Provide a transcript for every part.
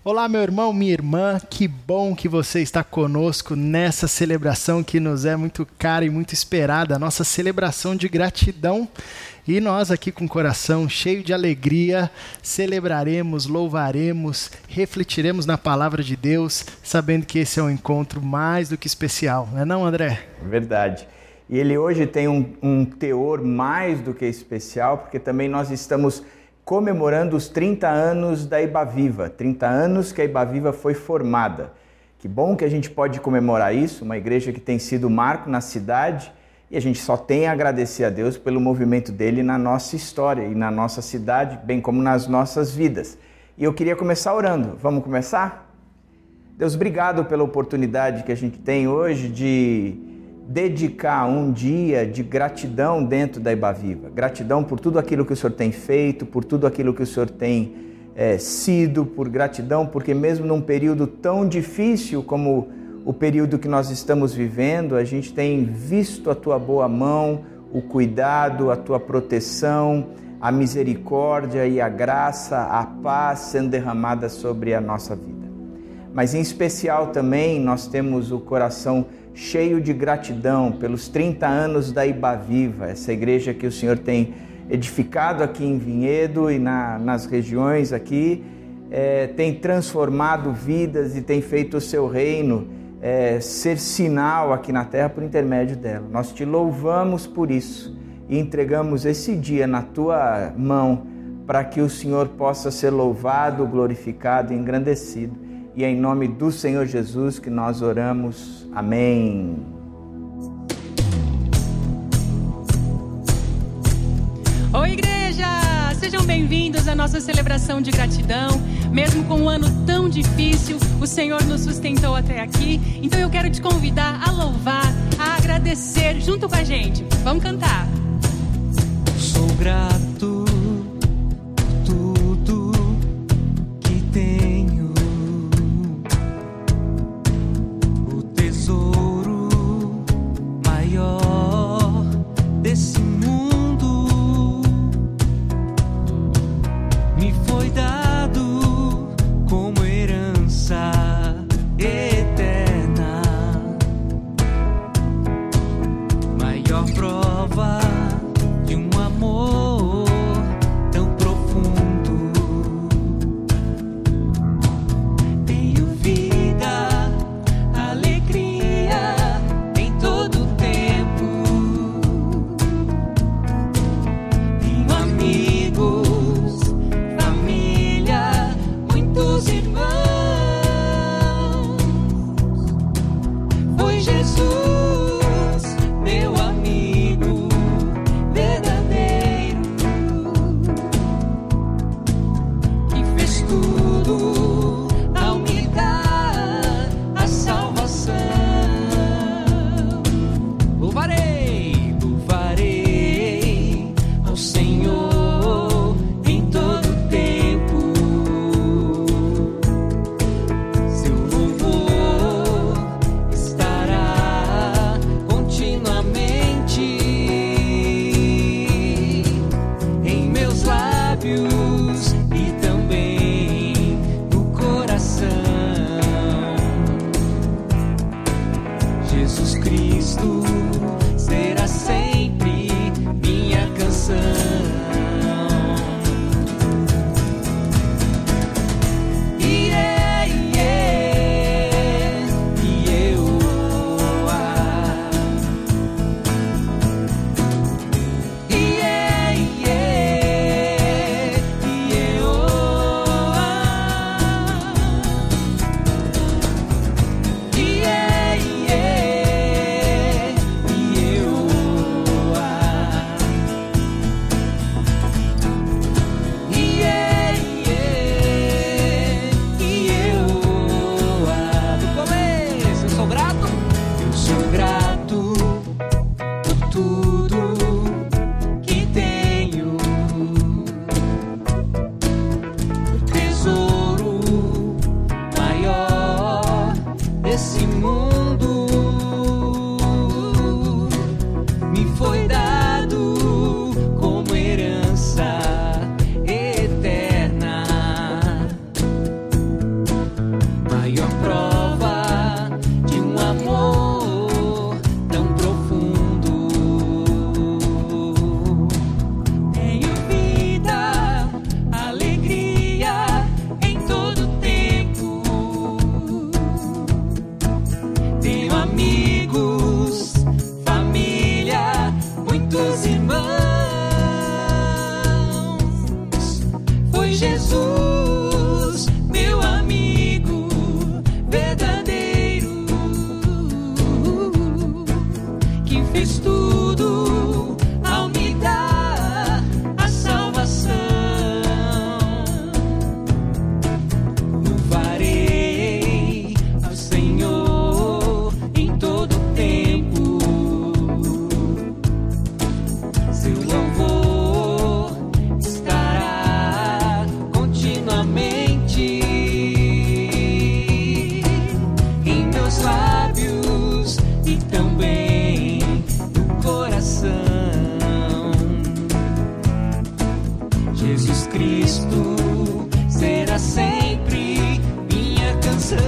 Olá, meu irmão, minha irmã, que bom que você está conosco nessa celebração que nos é muito cara e muito esperada, a nossa celebração de gratidão. E nós aqui com o coração cheio de alegria, celebraremos, louvaremos, refletiremos na palavra de Deus, sabendo que esse é um encontro mais do que especial, não é não, André? Verdade. E ele hoje tem um teor mais do que especial, porque também nós estamos comemorando os 30 anos da Ibaviva, 30 anos que a Ibaviva foi formada. Que bom que a gente pode comemorar isso, uma igreja que tem sido marco na cidade, e a gente só tem a agradecer a Deus pelo movimento dele na nossa história e na nossa cidade, bem como nas nossas vidas. E eu queria começar orando. Vamos começar? Deus, obrigado pela oportunidade que a gente tem hoje de dedicar um dia de gratidão dentro da Ibaviva. Gratidão por tudo aquilo que o Senhor tem feito, por tudo aquilo que o Senhor tem sido, por gratidão, porque mesmo num período tão difícil como o período que nós estamos vivendo, a gente tem visto a Tua boa mão, o cuidado, a Tua proteção, a misericórdia e a graça, a paz sendo derramada sobre a nossa vida. Mas em especial também nós temos o coração cheio de gratidão pelos 30 anos da Ibaviva, essa igreja que o Senhor tem edificado aqui em Vinhedo e nas regiões aqui, tem transformado vidas e tem feito o seu reino ser sinal aqui na terra por intermédio dela. Nós te louvamos por isso e entregamos esse dia na tua mão para que o Senhor possa ser louvado, glorificado e engrandecido. E é em nome do Senhor Jesus que nós oramos. Amém. Oi, igreja! Sejam bem-vindos à nossa celebração de gratidão. Mesmo com um ano tão difícil, o Senhor nos sustentou até aqui. Então eu quero te convidar a louvar, a agradecer junto com a gente. Vamos cantar. Sou grato por tudo que tenho. O tesouro maior desse mundo me foi dado como herança eterna. Maior prova de um amor tão profundo. Tenho vida, alegria em todo o tempo. Tenho amigos, família, muitos irmãos. Foi Jesus, meu amigo verdadeiro, que fez tudo ao me dar a salvação. Louvarei, louvarei ao Senhor em todo o tempo. Seu louvor estará continuamente em meus lábios e também no sempre minha canção.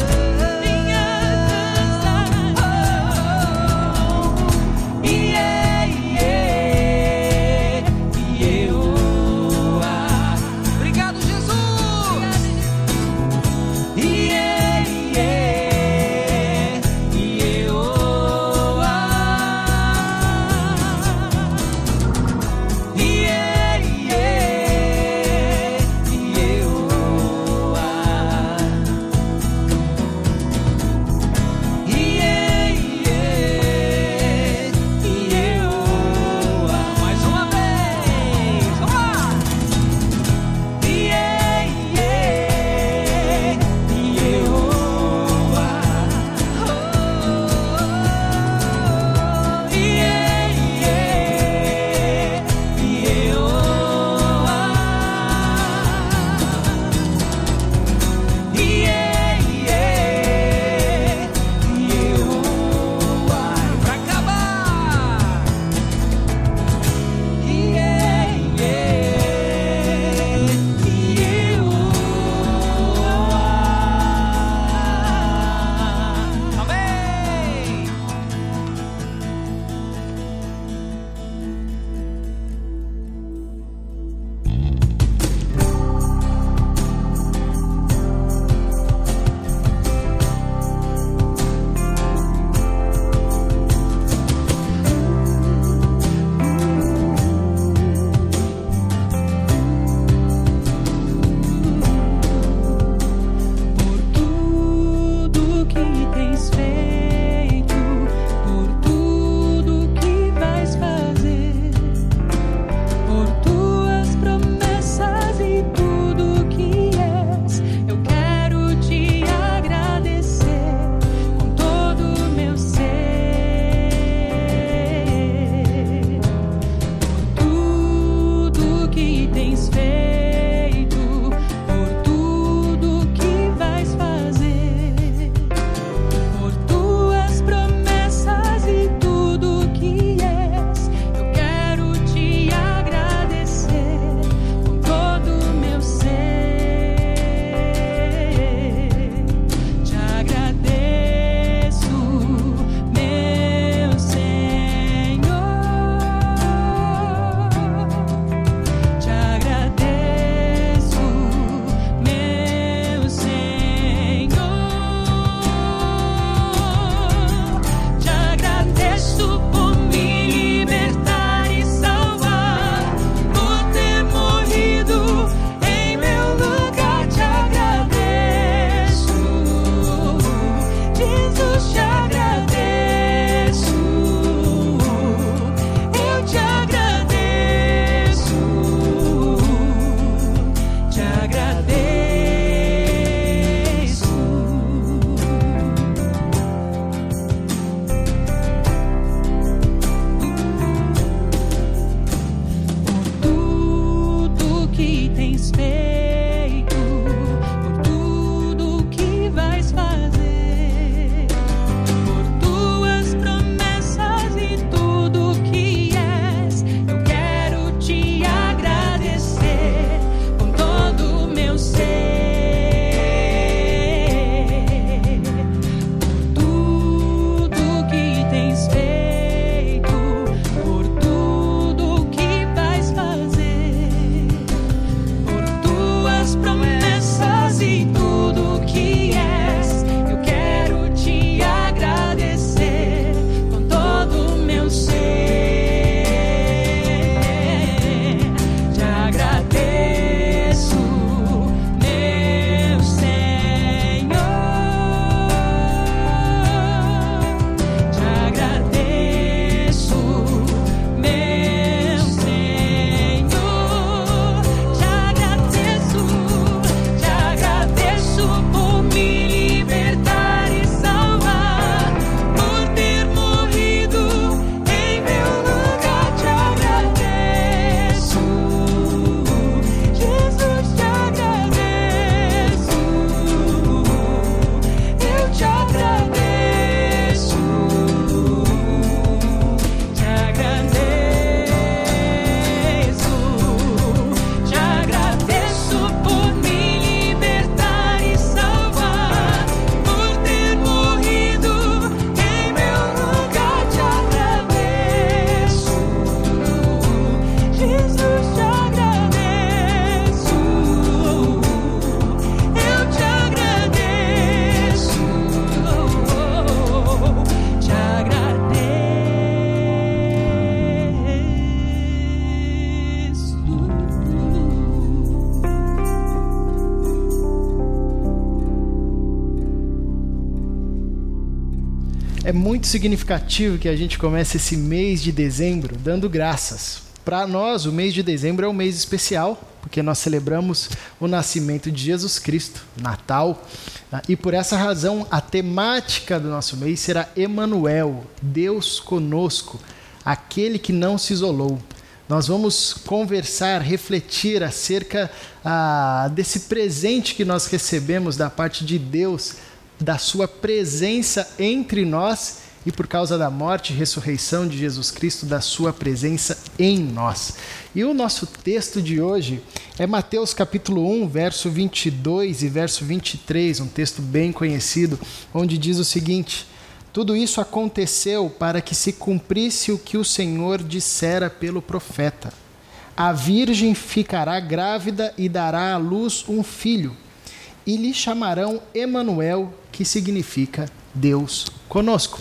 É muito significativo que a gente comece esse mês de dezembro dando graças. Para nós, o mês de dezembro é um mês especial, porque nós celebramos o nascimento de Jesus Cristo, Natal. E por essa razão, a temática do nosso mês será Emanuel, Deus conosco, aquele que não se isolou. Nós vamos conversar, refletir acerca desse presente que nós recebemos da parte de Deus, da sua presença entre nós e por causa da morte e ressurreição de Jesus Cristo, da sua presença em nós. E o nosso texto de hoje é Mateus capítulo 1, verso 22 e verso 23, um texto bem conhecido, onde diz o seguinte: tudo isso aconteceu para que se cumprisse o que o Senhor dissera pelo profeta. A virgem ficará grávida e dará à luz um filho, e lhe chamarão Emanuel, que significa Deus conosco.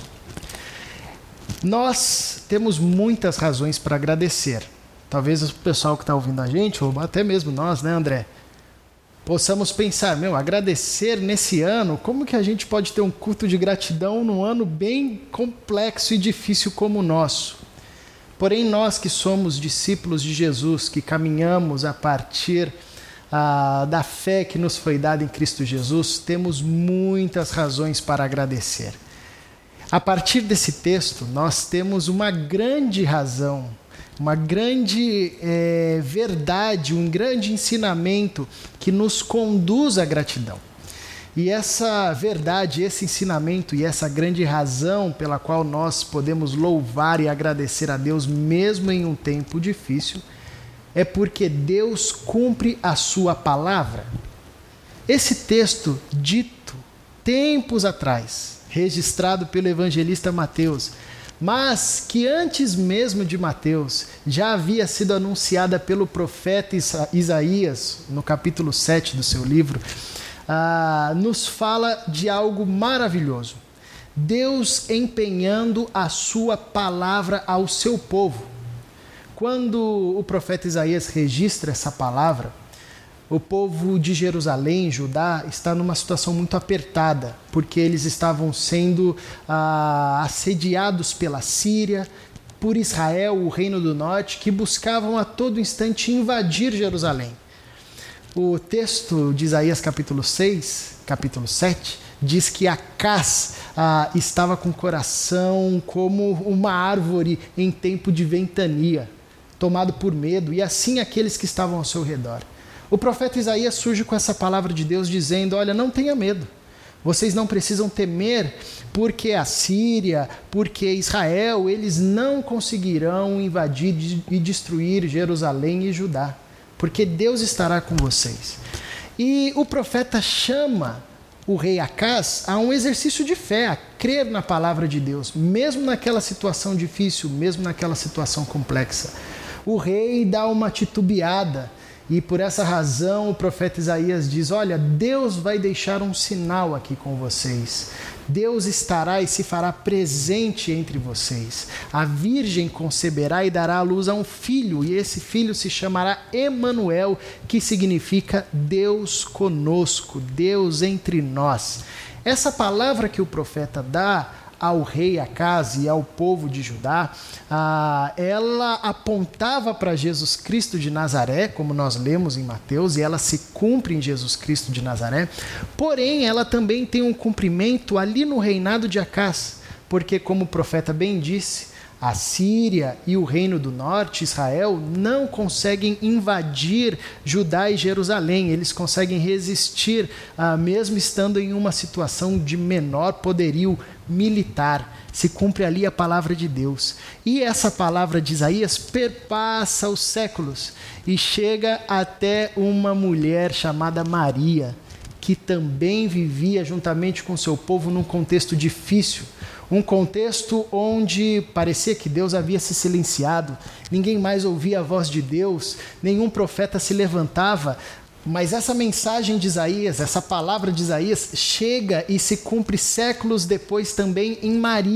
Nós temos muitas razões para agradecer. Talvez o pessoal que está ouvindo a gente, ou até mesmo nós, né, André? Possamos pensar, agradecer nesse ano, como que a gente pode ter um culto de gratidão num ano bem complexo e difícil como o nosso? Porém, nós que somos discípulos de Jesus, que caminhamos a partir da fé que nos foi dada em Cristo Jesus, temos muitas razões para agradecer. A partir desse texto, nós temos uma grande razão, uma grande verdade, um grande ensinamento que nos conduz à gratidão. E essa verdade, esse ensinamento e essa grande razão pela qual nós podemos louvar e agradecer a Deus mesmo em um tempo difícil, é porque Deus cumpre a sua palavra. Esse texto dito tempos atrás, registrado pelo evangelista Mateus, mas que antes mesmo de Mateus já havia sido anunciada pelo profeta Isaías, no capítulo 7 do seu livro, nos fala de algo maravilhoso. Deus empenhando a sua palavra ao seu povo. Quando o profeta Isaías registra essa palavra, o povo de Jerusalém, Judá, está numa situação muito apertada, porque eles estavam sendo assediados pela Síria, por Israel, o reino do norte, que buscavam a todo instante invadir Jerusalém. O texto de Isaías capítulo 6, capítulo 7, diz que Acaz estava com o coração como uma árvore em tempo de ventania, tomado por medo, e assim aqueles que estavam ao seu redor. O profeta Isaías surge com essa palavra de Deus dizendo: olha, não tenha medo, vocês não precisam temer, porque a Síria, porque Israel, eles não conseguirão invadir e destruir Jerusalém e Judá, porque Deus estará com vocês. E o profeta chama o rei Acaz a um exercício de fé, a crer na palavra de Deus, mesmo naquela situação difícil, mesmo naquela situação complexa. O rei dá uma titubeada, e por essa razão o profeta Isaías diz: olha, Deus vai deixar um sinal aqui com vocês. Deus estará e se fará presente entre vocês. A virgem conceberá e dará à luz a um filho, e esse filho se chamará Emanuel, que significa Deus conosco, Deus entre nós. Essa palavra que o profeta dá ao rei Acaz e ao povo de Judá, ela apontava para Jesus Cristo de Nazaré, como nós lemos em Mateus, e ela se cumpre em Jesus Cristo de Nazaré, porém ela também tem um cumprimento ali no reinado de Acaz, porque como o profeta bem disse, a Síria e o reino do norte, Israel, não conseguem invadir Judá e Jerusalém. Eles conseguem resistir, mesmo estando em uma situação de menor poderio militar. Se cumpre ali a palavra de Deus. E essa palavra de Isaías perpassa os séculos e chega até uma mulher chamada Maria, que também vivia juntamente com seu povo num contexto difícil. Um contexto onde parecia que Deus havia se silenciado, ninguém mais ouvia a voz de Deus, nenhum profeta se levantava, mas essa mensagem de Isaías, essa palavra de Isaías, chega e se cumpre séculos depois também em Maria.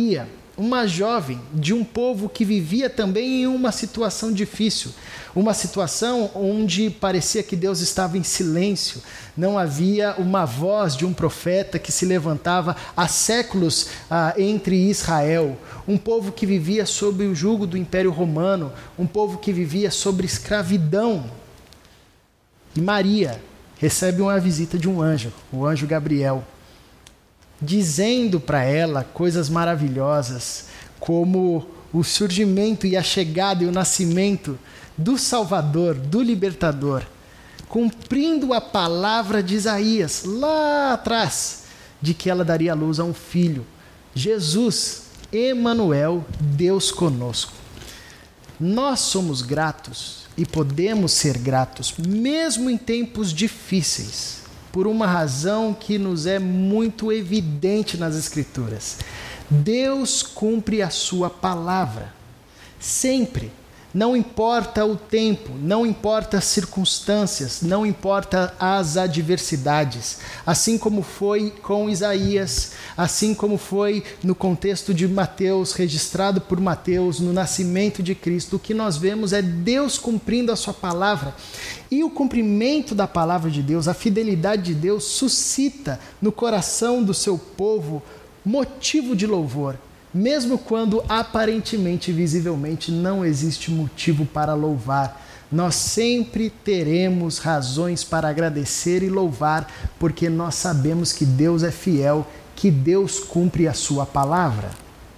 uma jovem de um povo que vivia também em uma situação difícil, uma situação onde parecia que Deus estava em silêncio, não havia uma voz de um profeta que se levantava há séculos entre Israel, um povo que vivia sob o jugo do Império Romano, um povo que vivia sob escravidão. E Maria recebe uma visita de um anjo, o anjo Gabriel, dizendo para ela coisas maravilhosas, como o surgimento e a chegada e o nascimento do Salvador, do Libertador, cumprindo a palavra de Isaías, lá atrás, de que ela daria à luz a um filho, Jesus, Emanuel, Deus conosco. Nós somos gratos e podemos ser gratos, mesmo em tempos difíceis, por uma razão que nos é muito evidente nas Escrituras. Deus cumpre a sua palavra, sempre. Não importa o tempo, não importa as circunstâncias, não importa as adversidades. Assim como foi com Isaías, assim como foi no contexto de Mateus, registrado por Mateus, no nascimento de Cristo, o que nós vemos é Deus cumprindo a sua palavra. E o cumprimento da palavra de Deus, a fidelidade de Deus, suscita no coração do seu povo motivo de louvor. Mesmo quando aparentemente, visivelmente, não existe motivo para louvar, nós sempre teremos razões para agradecer e louvar, porque nós sabemos que Deus é fiel, que Deus cumpre a sua palavra.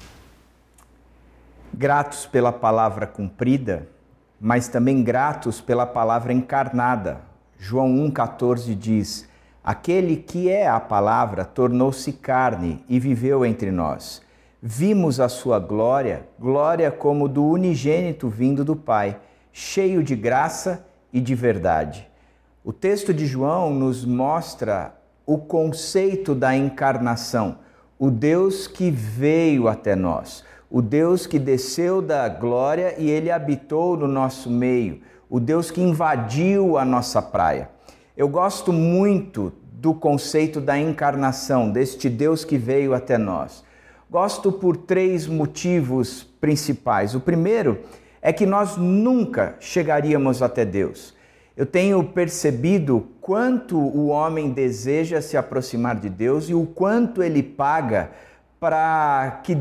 Gratos pela palavra cumprida, mas também gratos pela palavra encarnada. João 1,14 diz: aquele que é a palavra tornou-se carne e viveu entre nós. Vimos a sua glória, glória como do unigênito vindo do Pai, cheio de graça e de verdade. O texto de João nos mostra o conceito da encarnação, o Deus que veio até nós, o Deus que desceu da glória e ele habitou no nosso meio, o Deus que invadiu a nossa praia. Eu gosto muito do conceito da encarnação, deste Deus que veio até nós. Gosto por 3 motivos principais. O primeiro é que nós nunca chegaríamos até Deus. Eu tenho percebido quanto o homem deseja se aproximar de Deus e o quanto ele paga para que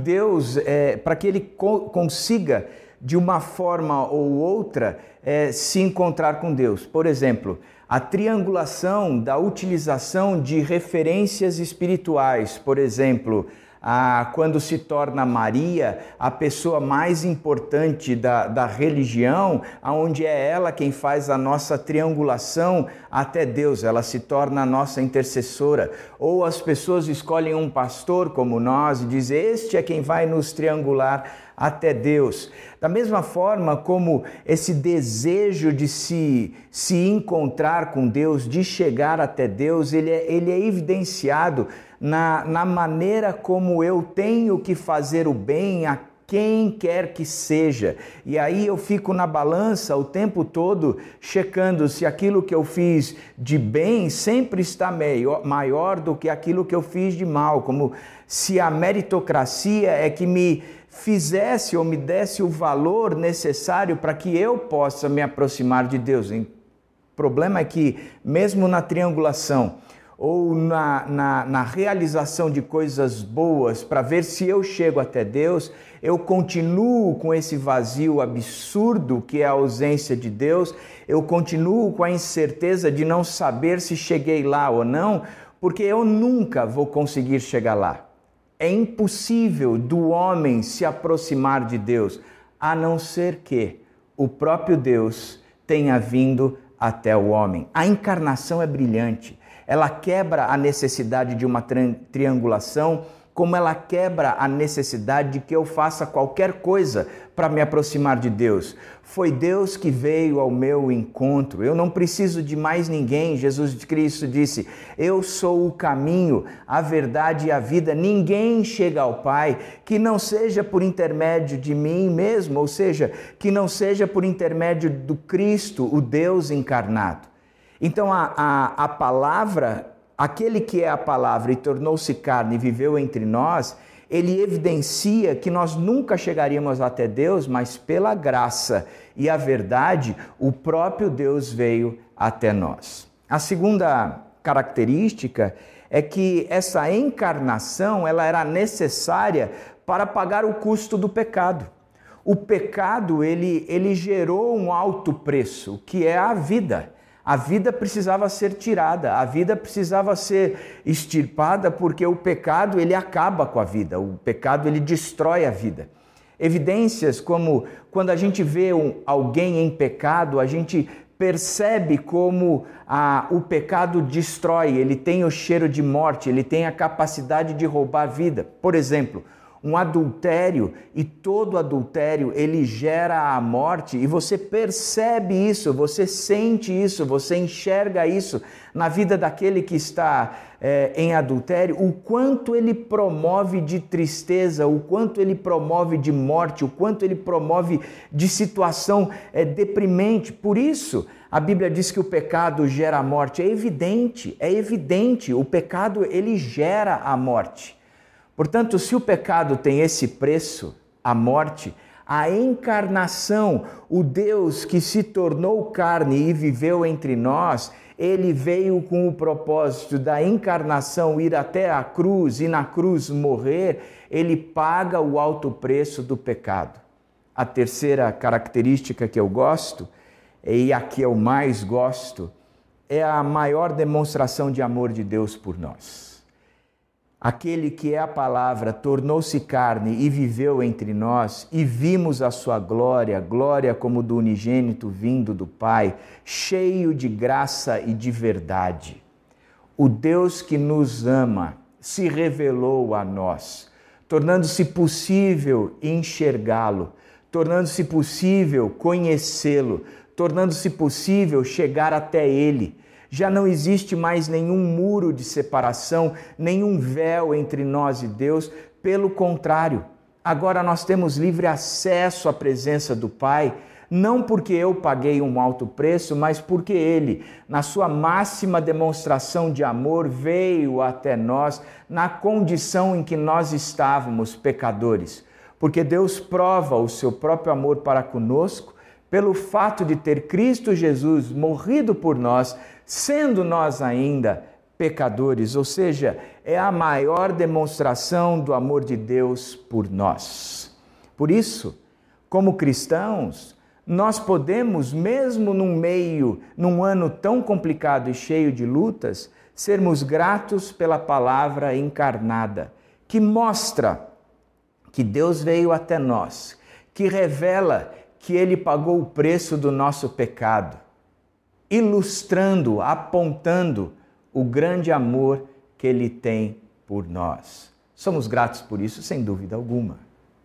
ele consiga, de uma forma ou outra, se encontrar com Deus. Por exemplo, a triangulação da utilização de referências espirituais, por exemplo, quando se torna Maria a pessoa mais importante da religião, onde é ela quem faz a nossa triangulação até Deus, ela se torna a nossa intercessora. Ou as pessoas escolhem um pastor como nós e dizem: este é quem vai nos triangular até Deus. Da mesma forma como esse desejo de se encontrar com Deus, de chegar até Deus, ele é evidenciado na maneira como eu tenho que fazer o bem a quem quer que seja. E aí eu fico na balança o tempo todo, checando se aquilo que eu fiz de bem sempre está maior do que aquilo que eu fiz de mal, como se a meritocracia é que me fizesse ou me desse o valor necessário para que eu possa me aproximar de Deus. O problema é que, mesmo na triangulação, ou na realização de coisas boas, para ver se eu chego até Deus, eu continuo com esse vazio absurdo que é a ausência de Deus, eu continuo com a incerteza de não saber se cheguei lá ou não, porque eu nunca vou conseguir chegar lá. É impossível do homem se aproximar de Deus, a não ser que o próprio Deus tenha vindo até o homem. A encarnação é brilhante. Ela quebra a necessidade de uma triangulação, como ela quebra a necessidade de que eu faça qualquer coisa para me aproximar de Deus. Foi Deus que veio ao meu encontro. Eu não preciso de mais ninguém. Jesus Cristo disse: eu sou o caminho, a verdade e a vida. Ninguém chega ao Pai que não seja por intermédio de mim mesmo, ou seja, que não seja por intermédio do Cristo, o Deus encarnado. Então a palavra, aquele que é a palavra e tornou-se carne e viveu entre nós, ele evidencia que nós nunca chegaríamos até Deus, mas pela graça e a verdade, o próprio Deus veio até nós. A segunda característica é que essa encarnação ela era necessária para pagar o custo do pecado. O pecado ele gerou um alto preço, que é a vida. A vida precisava ser tirada, a vida precisava ser extirpada, porque o pecado ele acaba com a vida, o pecado ele destrói a vida. Evidências como quando a gente vê alguém em pecado, a gente percebe como o pecado destrói, ele tem o cheiro de morte, ele tem a capacidade de roubar vida. Por exemplo, um adultério, e todo adultério ele gera a morte, e você percebe isso, você sente isso, você enxerga isso na vida daquele que está em adultério, o quanto ele promove de tristeza, o quanto ele promove de morte, o quanto ele promove de situação deprimente. Por isso, a Bíblia diz que o pecado gera a morte. É evidente, o pecado ele gera a morte. Portanto, se o pecado tem esse preço, a morte, a encarnação, o Deus que se tornou carne e viveu entre nós, ele veio com o propósito da encarnação ir até a cruz e na cruz morrer, ele paga o alto preço do pecado. A terceira característica que eu gosto, e a que eu mais gosto, é a maior demonstração de amor de Deus por nós. Aquele que é a palavra tornou-se carne e viveu entre nós, e vimos a sua glória, glória como do unigênito vindo do Pai, cheio de graça e de verdade. O Deus que nos ama se revelou a nós, tornando-se possível enxergá-lo, tornando-se possível conhecê-lo, tornando-se possível chegar até Ele. Já não existe mais nenhum muro de separação, nenhum véu entre nós e Deus. Pelo contrário, agora nós temos livre acesso à presença do Pai, não porque eu paguei um alto preço, mas porque Ele, na sua máxima demonstração de amor, veio até nós na condição em que nós estávamos, pecadores. Porque Deus prova o seu próprio amor para conosco pelo fato de ter Cristo Jesus morrido por nós, sendo nós ainda pecadores, ou seja, é a maior demonstração do amor de Deus por nós. Por isso, como cristãos, nós podemos, mesmo num ano tão complicado e cheio de lutas, sermos gratos pela palavra encarnada, que mostra que Deus veio até nós, que revela que Ele pagou o preço do nosso pecado, ilustrando, apontando o grande amor que Ele tem por nós. Somos gratos por isso, sem dúvida alguma.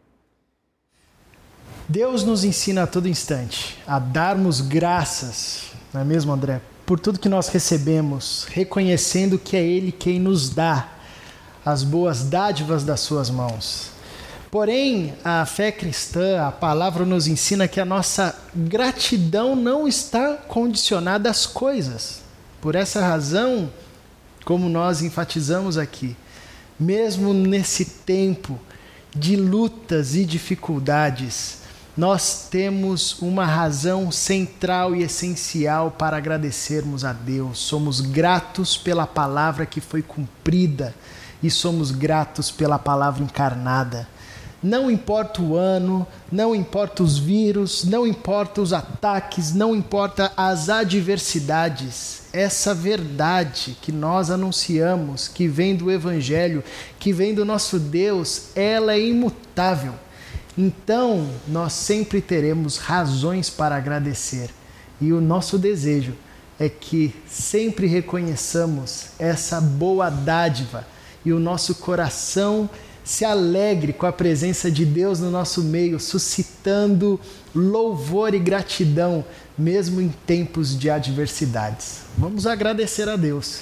Deus nos ensina a todo instante a darmos graças, não é mesmo, André? Por tudo que nós recebemos, reconhecendo que é Ele quem nos dá as boas dádivas das suas mãos. Porém, a fé cristã, a palavra nos ensina que a nossa gratidão não está condicionada às coisas. Por essa razão, como nós enfatizamos aqui, mesmo nesse tempo de lutas e dificuldades, nós temos uma razão central e essencial para agradecermos a Deus. Somos gratos pela palavra que foi cumprida e somos gratos pela palavra encarnada. Não importa o ano, não importa os vírus, não importa os ataques, não importa as adversidades. Essa verdade que nós anunciamos, que vem do Evangelho, que vem do nosso Deus, ela é imutável. Então, nós sempre teremos razões para agradecer. E o nosso desejo é que sempre reconheçamos essa boa dádiva e o nosso coração se alegre com a presença de Deus no nosso meio, suscitando louvor e gratidão, mesmo em tempos de adversidades. Vamos agradecer a Deus.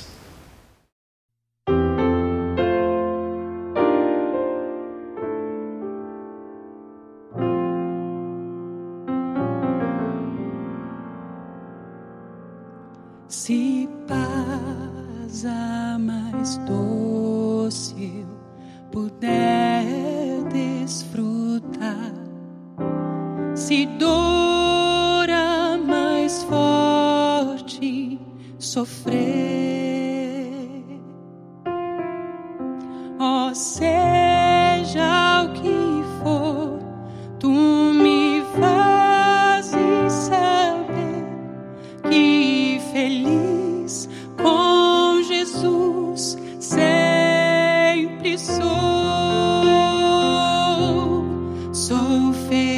Se paz a mais doce pudesse se dora mais forte sofrer. Ó, seja o que for, tu me fazes saber que feliz com Jesus sempre sou. Sou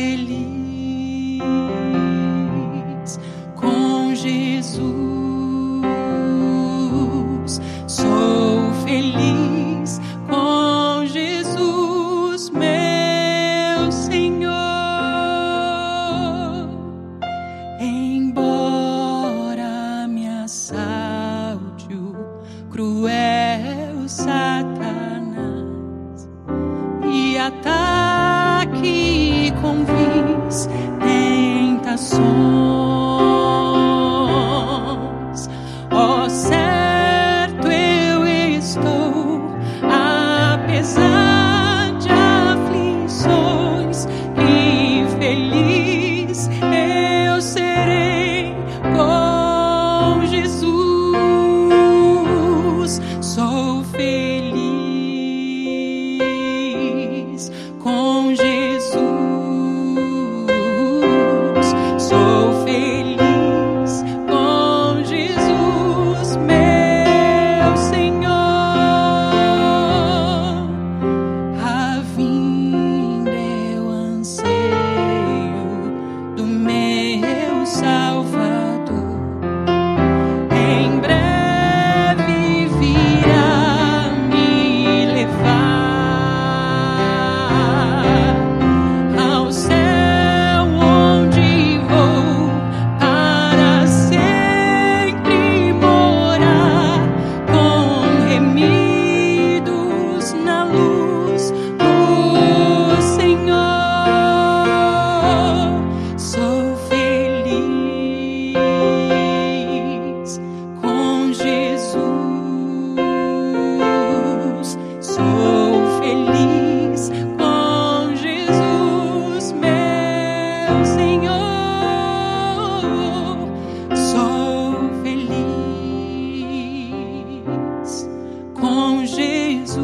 feliz com Jesus. Sou feliz com Jesus, meu Senhor. Embora me assalte o cruel Satanás e ataque com vis tentações, ó, certo eu estou, apesar de aflições, e feliz eu serei com Jesus. Sou feliz com Jesus. Sou feliz com Jesus, meu Senhor. A vinda eu anseio do meu Salvador. Em breve virá me levar ao céu, onde vou para sempre morar, com remidos na luz do Senhor. Sou feliz com Jesus. Sou feliz com Jesus, meu Senhor. Sou feliz com Jesus.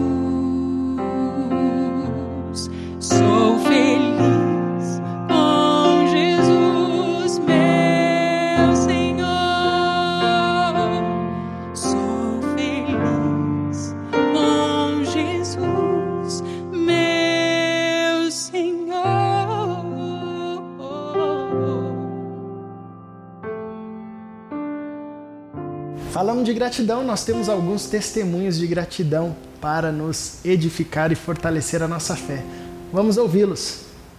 Sou feliz com Jesus, meu Senhor. Sou feliz com Jesus, meu Senhor. Falando de gratidão, nós temos alguns testemunhos de gratidão para nos edificar e fortalecer a nossa fé. Vamos ouvi-los.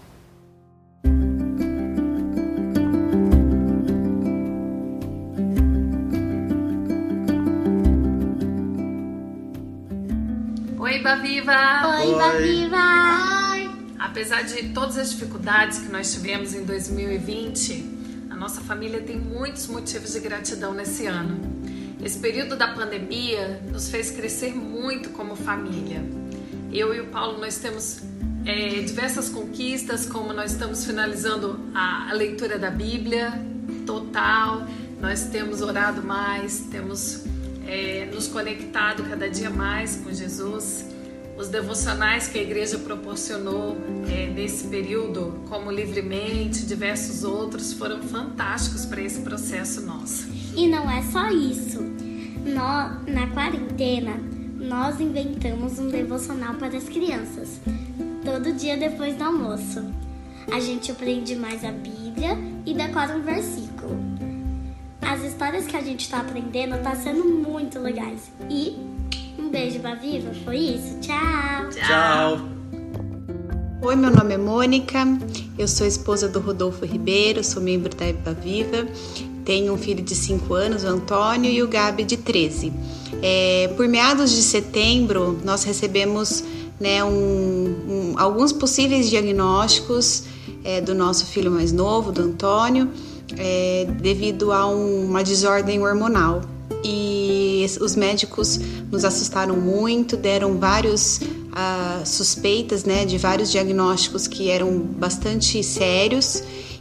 Oi, Baviva! Oi, Baviva! Apesar de todas as dificuldades que nós tivemos em 2020, a nossa família tem muitos motivos de gratidão nesse ano. Esse período da pandemia nos fez crescer muito como família. Eu e o Paulo, nós temos diversas conquistas, como nós estamos finalizando a leitura da Bíblia total, nós temos orado mais, temos nos conectado cada dia mais com Jesus. Os devocionais que a igreja proporcionou nesse período, como Livremente, diversos outros, foram fantásticos para esse processo nosso. E não é só isso. Na quarentena, nós inventamos um devocional para as crianças, todo dia depois do almoço. A gente aprende mais a Bíblia e decora um versículo. As histórias que a gente está aprendendo estão sendo muito legais. E um beijo, Baviva. Foi isso. Tchau. Tchau. Oi, meu nome é Mônica, eu sou esposa do Rodolfo Ribeiro, sou membro da Ibaviva, tenho um filho de 5 anos, o Antônio, e o Gabi de 13. Por meados de setembro, nós recebemos alguns possíveis diagnósticos do nosso filho mais novo, do Antônio, devido a uma desordem hormonal. E os médicos nos assustaram muito, deram vários suspeitas, de vários diagnósticos que eram bastante sérios,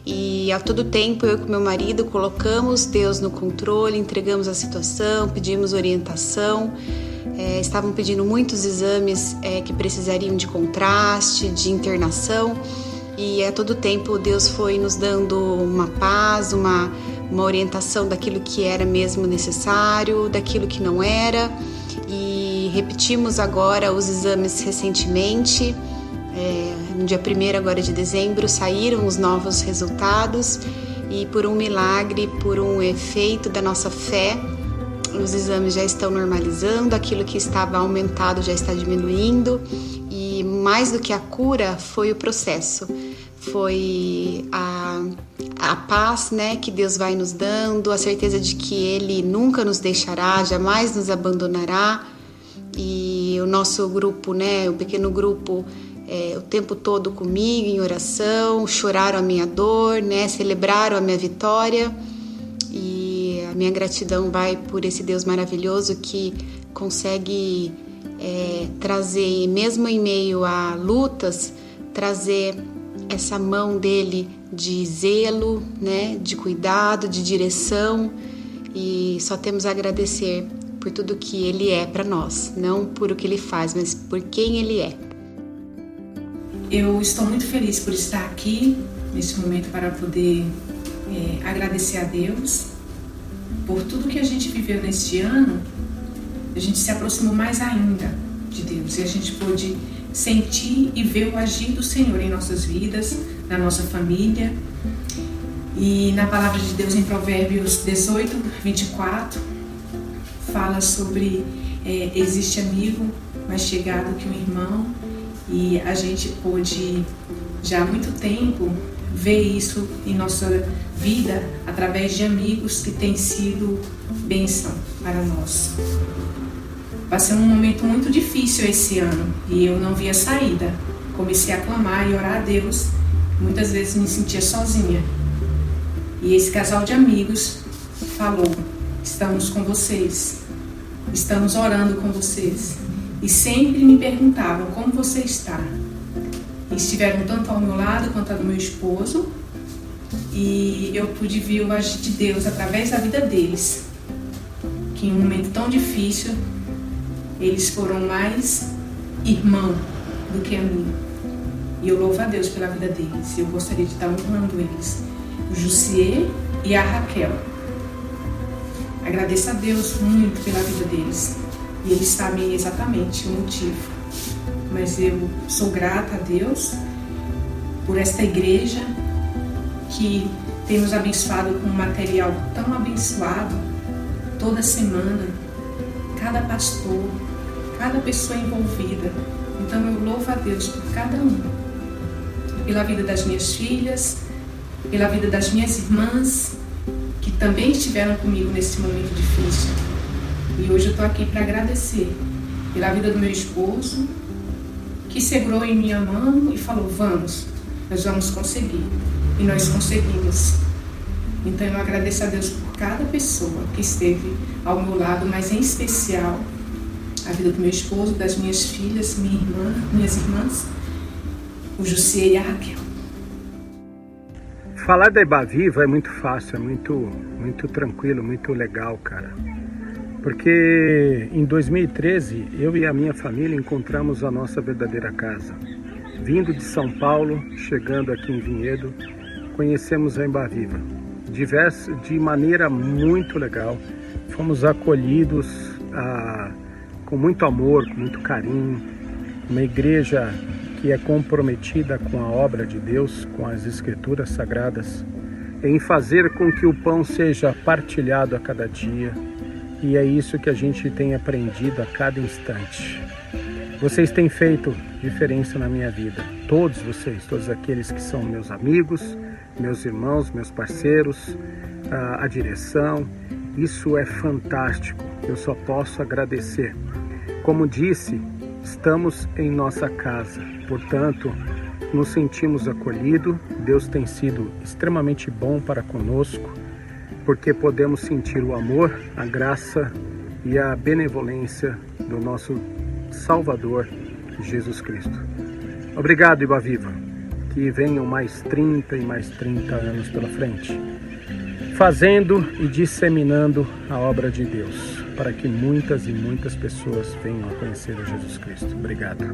E a todo tempo eu e meu marido colocamos Deus no controle, entregamos a situação, pedimos orientação. Estavam pedindo muitos exames que precisariam de contraste, de internação, e a todo tempo Deus foi nos dando uma paz, uma orientação daquilo que era mesmo necessário, daquilo que não era, e repetimos agora os exames recentemente. No dia 1º agora de dezembro saíram os novos resultados, e por um milagre, por um efeito da nossa fé, os exames já estão normalizando, aquilo que estava aumentado já está diminuindo, e mais do que a cura foi o processo, foi a paz, né, que Deus vai nos dando, a certeza de que Ele nunca nos deixará, jamais nos abandonará. E o nosso grupo, né, o pequeno grupo, o tempo todo comigo em oração, choraram a minha dor, né, celebraram a minha vitória. E a minha gratidão vai por esse Deus maravilhoso que consegue trazer, mesmo em meio a lutas, trazer essa mão dele de zelo, né, de cuidado, de direção. E só temos a agradecer por tudo que ele é para nós, não por o que ele faz, mas por quem ele é. Eu estou muito feliz por estar aqui nesse momento para poder agradecer a Deus por tudo que a gente viveu neste ano. A gente se aproximou mais ainda de Deus e a gente pôde sentir e ver o agir do Senhor em nossas vidas, na nossa família. E na palavra de Deus em Provérbios 18, 24, fala sobre existe amigo mais chegado que um irmão, e a gente pôde já há muito tempo ver isso em nossa vida através de amigos que têm sido bênção para nós. Passei um momento muito difícil esse ano e eu não via saída. Comecei a clamar e orar a Deus. Muitas vezes me sentia sozinha. E esse casal de amigos falou: estamos com vocês, estamos orando com vocês. E sempre me perguntavam: como você está? E estiveram tanto ao meu lado quanto ao do meu esposo. E eu pude ver o agir de Deus através da vida deles. Que em um momento tão difícil, eles foram mais irmão do que amigo. E eu louvo a Deus pela vida deles. Eu gostaria de estar honrando eles. O Jussier e a Raquel. Agradeço a Deus muito pela vida deles. E eles sabem exatamente o motivo. Mas eu sou grata a Deus por esta igreja que tem nos abençoado com um material tão abençoado toda semana. Cada pastor, cada pessoa envolvida. Então eu louvo a Deus por cada um. Pela vida das minhas filhas, pela vida das minhas irmãs, que também estiveram comigo nesse momento difícil. E hoje eu estou aqui para agradecer pela vida do meu esposo, que segurou em minha mão e falou: vamos, nós vamos conseguir. E nós conseguimos. Então eu agradeço a Deus por cada pessoa que esteve ao meu lado, mas em especial a vida do meu esposo, das minhas filhas, minhas irmãs, o Jussier e a Raquel. Falar da Ibaviva é muito fácil, é muito tranquilo, muito legal, cara. Porque em 2013, eu e a minha família encontramos a nossa verdadeira casa. Vindo de São Paulo, chegando aqui em Vinhedo, conhecemos a Ibaviva. De maneira muito legal. Fomos acolhidos com muito amor, com muito carinho. Uma igreja que é comprometida com a obra de Deus, com as Escrituras Sagradas, em fazer com que o pão seja partilhado a cada dia. E é isso que a gente tem aprendido a cada instante. Vocês têm feito diferença na minha vida. Todos vocês, todos aqueles que são meus amigos, meus irmãos, meus parceiros, a direção. Isso é fantástico. Eu só posso agradecer. Como disse, estamos em nossa casa. Portanto, nos sentimos acolhidos. Deus tem sido extremamente bom para conosco, porque podemos sentir o amor, a graça e a benevolência do nosso Salvador, Jesus Cristo. Obrigado, Ibaviva. que venham mais 30 e mais 30 anos pela frente, fazendo e disseminando a obra de Deus, para que muitas e muitas pessoas venham a conhecer a Jesus Cristo. Obrigado.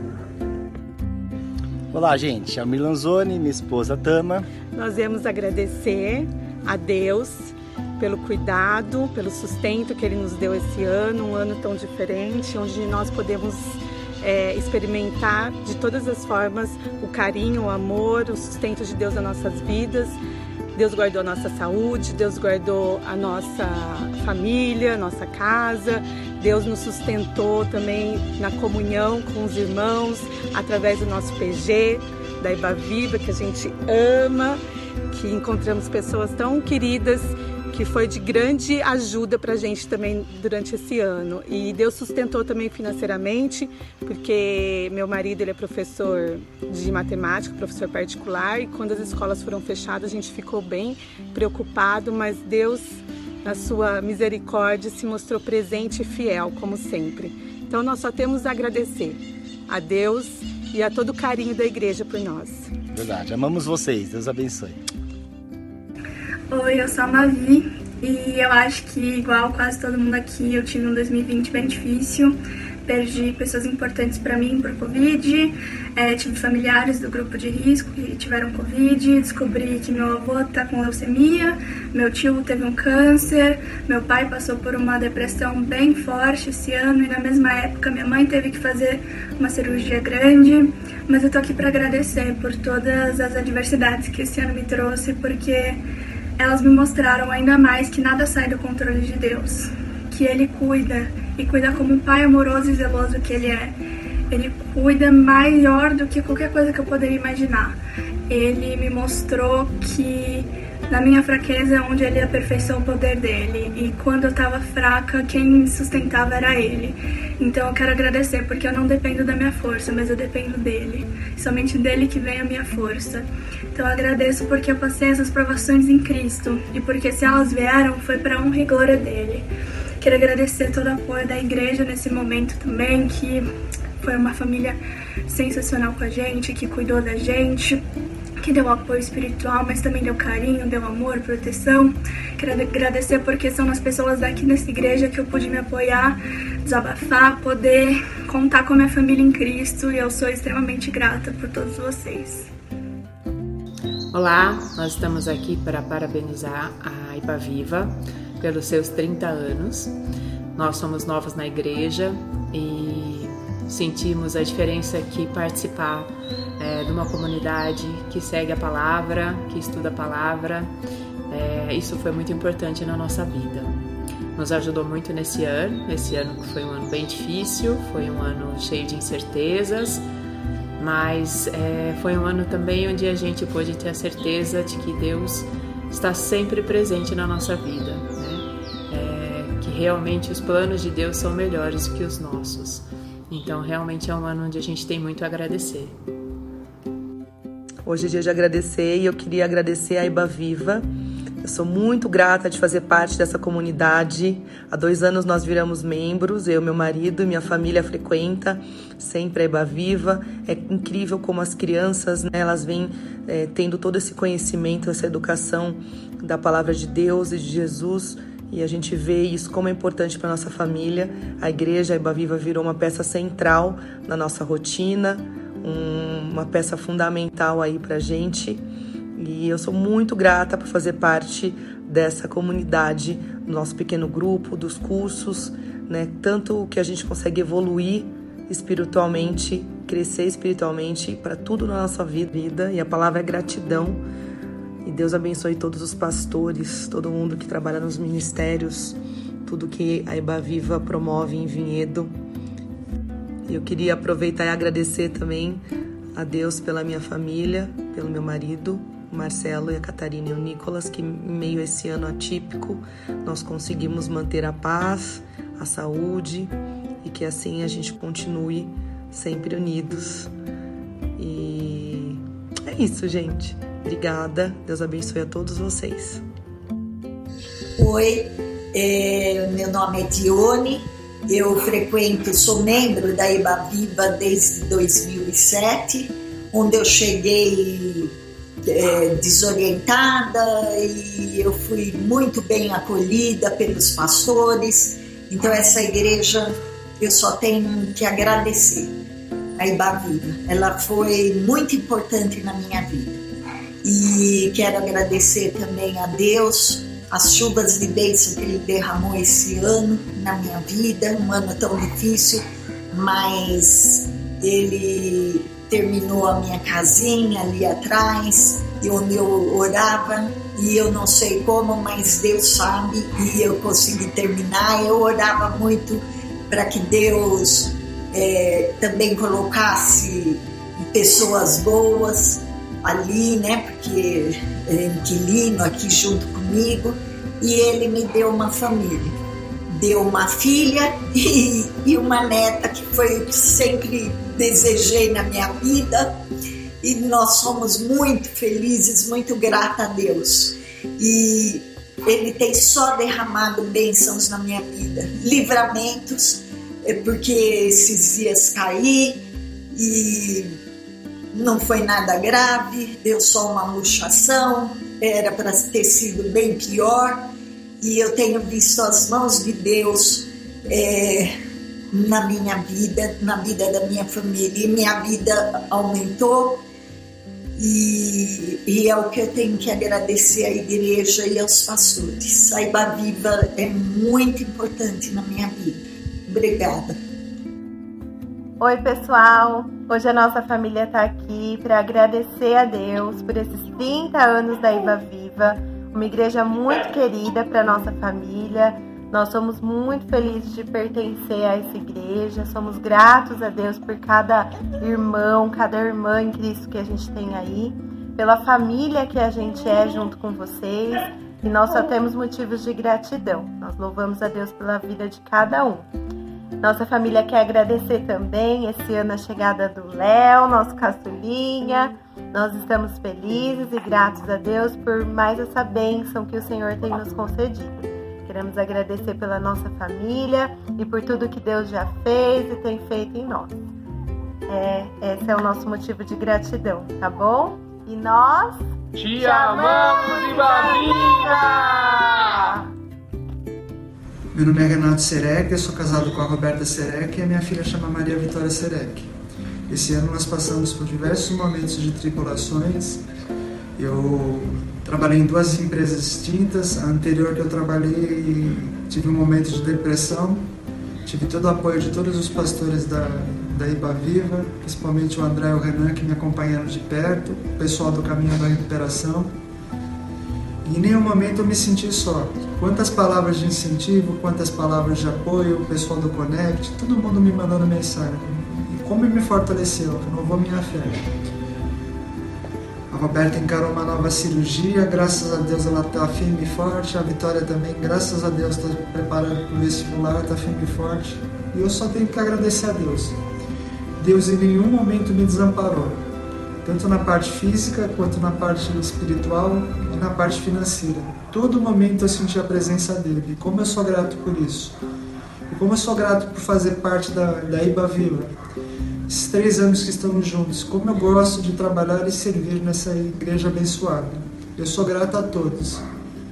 Olá, gente. É o Milanzoni, minha esposa Tama. Nós viemos agradecer a Deus pelo cuidado, pelo sustento que Ele nos deu esse ano, um ano tão diferente, onde nós podemos experimentar de todas as formas o carinho, o amor, o sustento de Deus nas nossas vidas. Deus guardou a nossa saúde, Deus guardou a nossa família, nossa casa. Deus nos sustentou também na comunhão com os irmãos, através do nosso PG, da Ibaviva, que a gente ama, que encontramos pessoas tão queridas, que foi de grande ajuda para a gente também durante esse ano. E Deus sustentou também financeiramente, porque meu marido ele é professor de matemática, professor particular, e quando as escolas foram fechadas a gente ficou bem preocupado, mas Deus, na sua misericórdia, se mostrou presente e fiel, como sempre. Então nós só temos a agradecer a Deus e a todo o carinho da igreja por nós. Verdade, amamos vocês, Deus abençoe. Oi, eu sou a Mavi e eu acho que, igual quase todo mundo aqui, eu tive um 2020 bem difícil. Perdi pessoas importantes para mim por Covid, tive familiares do grupo de risco que tiveram Covid, descobri que meu avô está com leucemia, meu tio teve um câncer, meu pai passou por uma depressão bem forte esse ano e na mesma época minha mãe teve que fazer uma cirurgia grande. Mas eu tô aqui para agradecer por todas as adversidades que esse ano me trouxe, porque elas me mostraram ainda mais que nada sai do controle de Deus, que Ele cuida, e cuida como um pai amoroso e zeloso que Ele é. Ele cuida maior do que qualquer coisa que eu poderia imaginar. Ele me mostrou que na minha fraqueza é onde Ele aperfeiçoou o poder dEle, e quando eu estava fraca, quem me sustentava era Ele. Então eu quero agradecer, porque eu não dependo da minha força, mas eu dependo dEle. Somente dEle que vem a minha força. Então eu agradeço porque eu passei essas provações em Cristo, e porque se elas vieram, foi para a honra e glória dEle. Quero agradecer todo o apoio da igreja nesse momento também, que foi uma família sensacional com a gente, que cuidou da gente, que deu apoio espiritual, mas também deu carinho, deu amor, proteção. Quero agradecer porque são as pessoas daqui nessa igreja que eu pude me apoiar, desabafar, poder contar com a minha família em Cristo, e eu sou extremamente grata por todos vocês. Olá, nós estamos aqui para parabenizar a Ibaviva pelos seus 30 anos. Nós somos novos na igreja e sentimos a diferença que participar de uma comunidade que segue a palavra, que estuda a palavra, isso foi muito importante na nossa vida. Nos ajudou muito nesse ano que foi um ano bem difícil, foi um ano cheio de incertezas, mas foi um ano também onde a gente pôde ter a certeza de que Deus está sempre presente na nossa vida, né? Que realmente os planos de Deus são melhores que os nossos. Então realmente é um ano onde a gente tem muito a agradecer. Hoje é dia de agradecer, e eu queria agradecer a Ibaviva. Eu sou muito grata de fazer parte dessa comunidade. Há 2 anos nós viramos membros, eu, meu marido e minha família frequenta sempre a Ibaviva. É incrível como as crianças, né, elas vêm tendo todo esse conhecimento, essa educação da palavra de Deus e de Jesus, e a gente vê isso como é importante para a nossa família. A igreja, a Ibaviva, virou uma peça central na nossa rotina, uma peça fundamental aí para a gente. E eu sou muito grata por fazer parte dessa comunidade, do nosso pequeno grupo, dos cursos, né? Tanto que a gente consegue evoluir espiritualmente, crescer espiritualmente para tudo na nossa vida. E a palavra é gratidão. E Deus abençoe todos os pastores, todo mundo que trabalha nos ministérios, tudo que a Ibaviva promove em Vinhedo. Eu queria aproveitar e agradecer também a Deus pela minha família, pelo meu marido, o Marcelo, e a Catarina e o Nicolas, que em meio a esse ano atípico nós conseguimos manter a paz, a saúde, e que assim a gente continue sempre unidos. E é isso, gente. Obrigada. Deus abençoe a todos vocês. Oi, meu nome é Dione. Eu sou membro da Ibaviva desde 2007. onde eu cheguei desorientada e eu fui muito bem acolhida pelos pastores. Então essa igreja eu só tenho que agradecer a Ibaviva. Ela foi muito importante na minha vida e quero agradecer também a Deus as chuvas de bênção que Ele derramou esse ano na minha vida, um ano tão difícil, mas Ele terminou a minha casinha ali atrás, e onde eu orava, e eu não sei como, mas Deus sabe, e eu consegui terminar. Eu orava muito para que Deus também colocasse pessoas boas ali, né, porque é inquilino aqui junto comigo, e Ele me deu uma família. Deu uma filha e uma neta, que foi o que sempre desejei na minha vida, e nós somos muito felizes, muito grata a Deus. E Ele tem só derramado bênçãos na minha vida, livramentos, porque esses dias caí e não foi nada grave, deu só uma luxação, era para ter sido bem pior. E eu tenho visto as mãos de Deus na minha vida, na vida da minha família. E minha vida aumentou. E é o que eu tenho que agradecer à igreja e aos pastores. A Ibaviva é muito importante na minha vida. Obrigada. Oi, pessoal. Hoje a nossa família está aqui para agradecer a Deus por esses 30 anos da Ibaviva. Uma igreja muito querida para nossa família. Nós somos muito felizes de pertencer a essa igreja. Somos gratos a Deus por cada irmão, cada irmã em Cristo que a gente tem aí, pela família que a gente é junto com vocês. E nós só temos motivos de gratidão. Nós louvamos a Deus pela vida de cada um. Nossa família quer agradecer também esse ano a chegada do Léo, nosso caçulinha. Nós estamos felizes e gratos a Deus por mais essa bênção que o Senhor tem nos concedido. Queremos agradecer pela nossa família e por tudo que Deus já fez e tem feito em nós. Esse é o nosso motivo de gratidão, tá bom? E nós te amamos, Ibaviva! Meu nome é Renato Serec, eu sou casado com a Roberta Serec e a minha filha chama Maria Vitória Serec. Esse ano nós passamos por diversos momentos de tribulações. Eu trabalhei em 2 empresas distintas. A anterior que eu trabalhei, tive um momento de depressão. Tive todo o apoio de todos os pastores da Ibaviva, principalmente o André e o Renan, que me acompanharam de perto, o pessoal do Caminho da Recuperação. E em nenhum momento eu me senti só. Quantas palavras de incentivo, quantas palavras de apoio, o pessoal do Connect, todo mundo me mandando mensagem. E como me fortaleceu, renovou minha fé. A Roberta encarou uma nova cirurgia, graças a Deus ela está firme e forte. A Vitória também, graças a Deus, está preparando para o vestibular, está firme e forte. E eu só tenho que agradecer a Deus. Deus em nenhum momento me desamparou. Tanto na parte física, quanto na parte espiritual e na parte financeira. Todo momento eu senti a presença dele. E como eu sou grato por isso. E como eu sou grato por fazer parte da Ibaviva. Esses 3 anos que estamos juntos. Como eu gosto de trabalhar e servir nessa igreja abençoada. Eu sou grato a todos.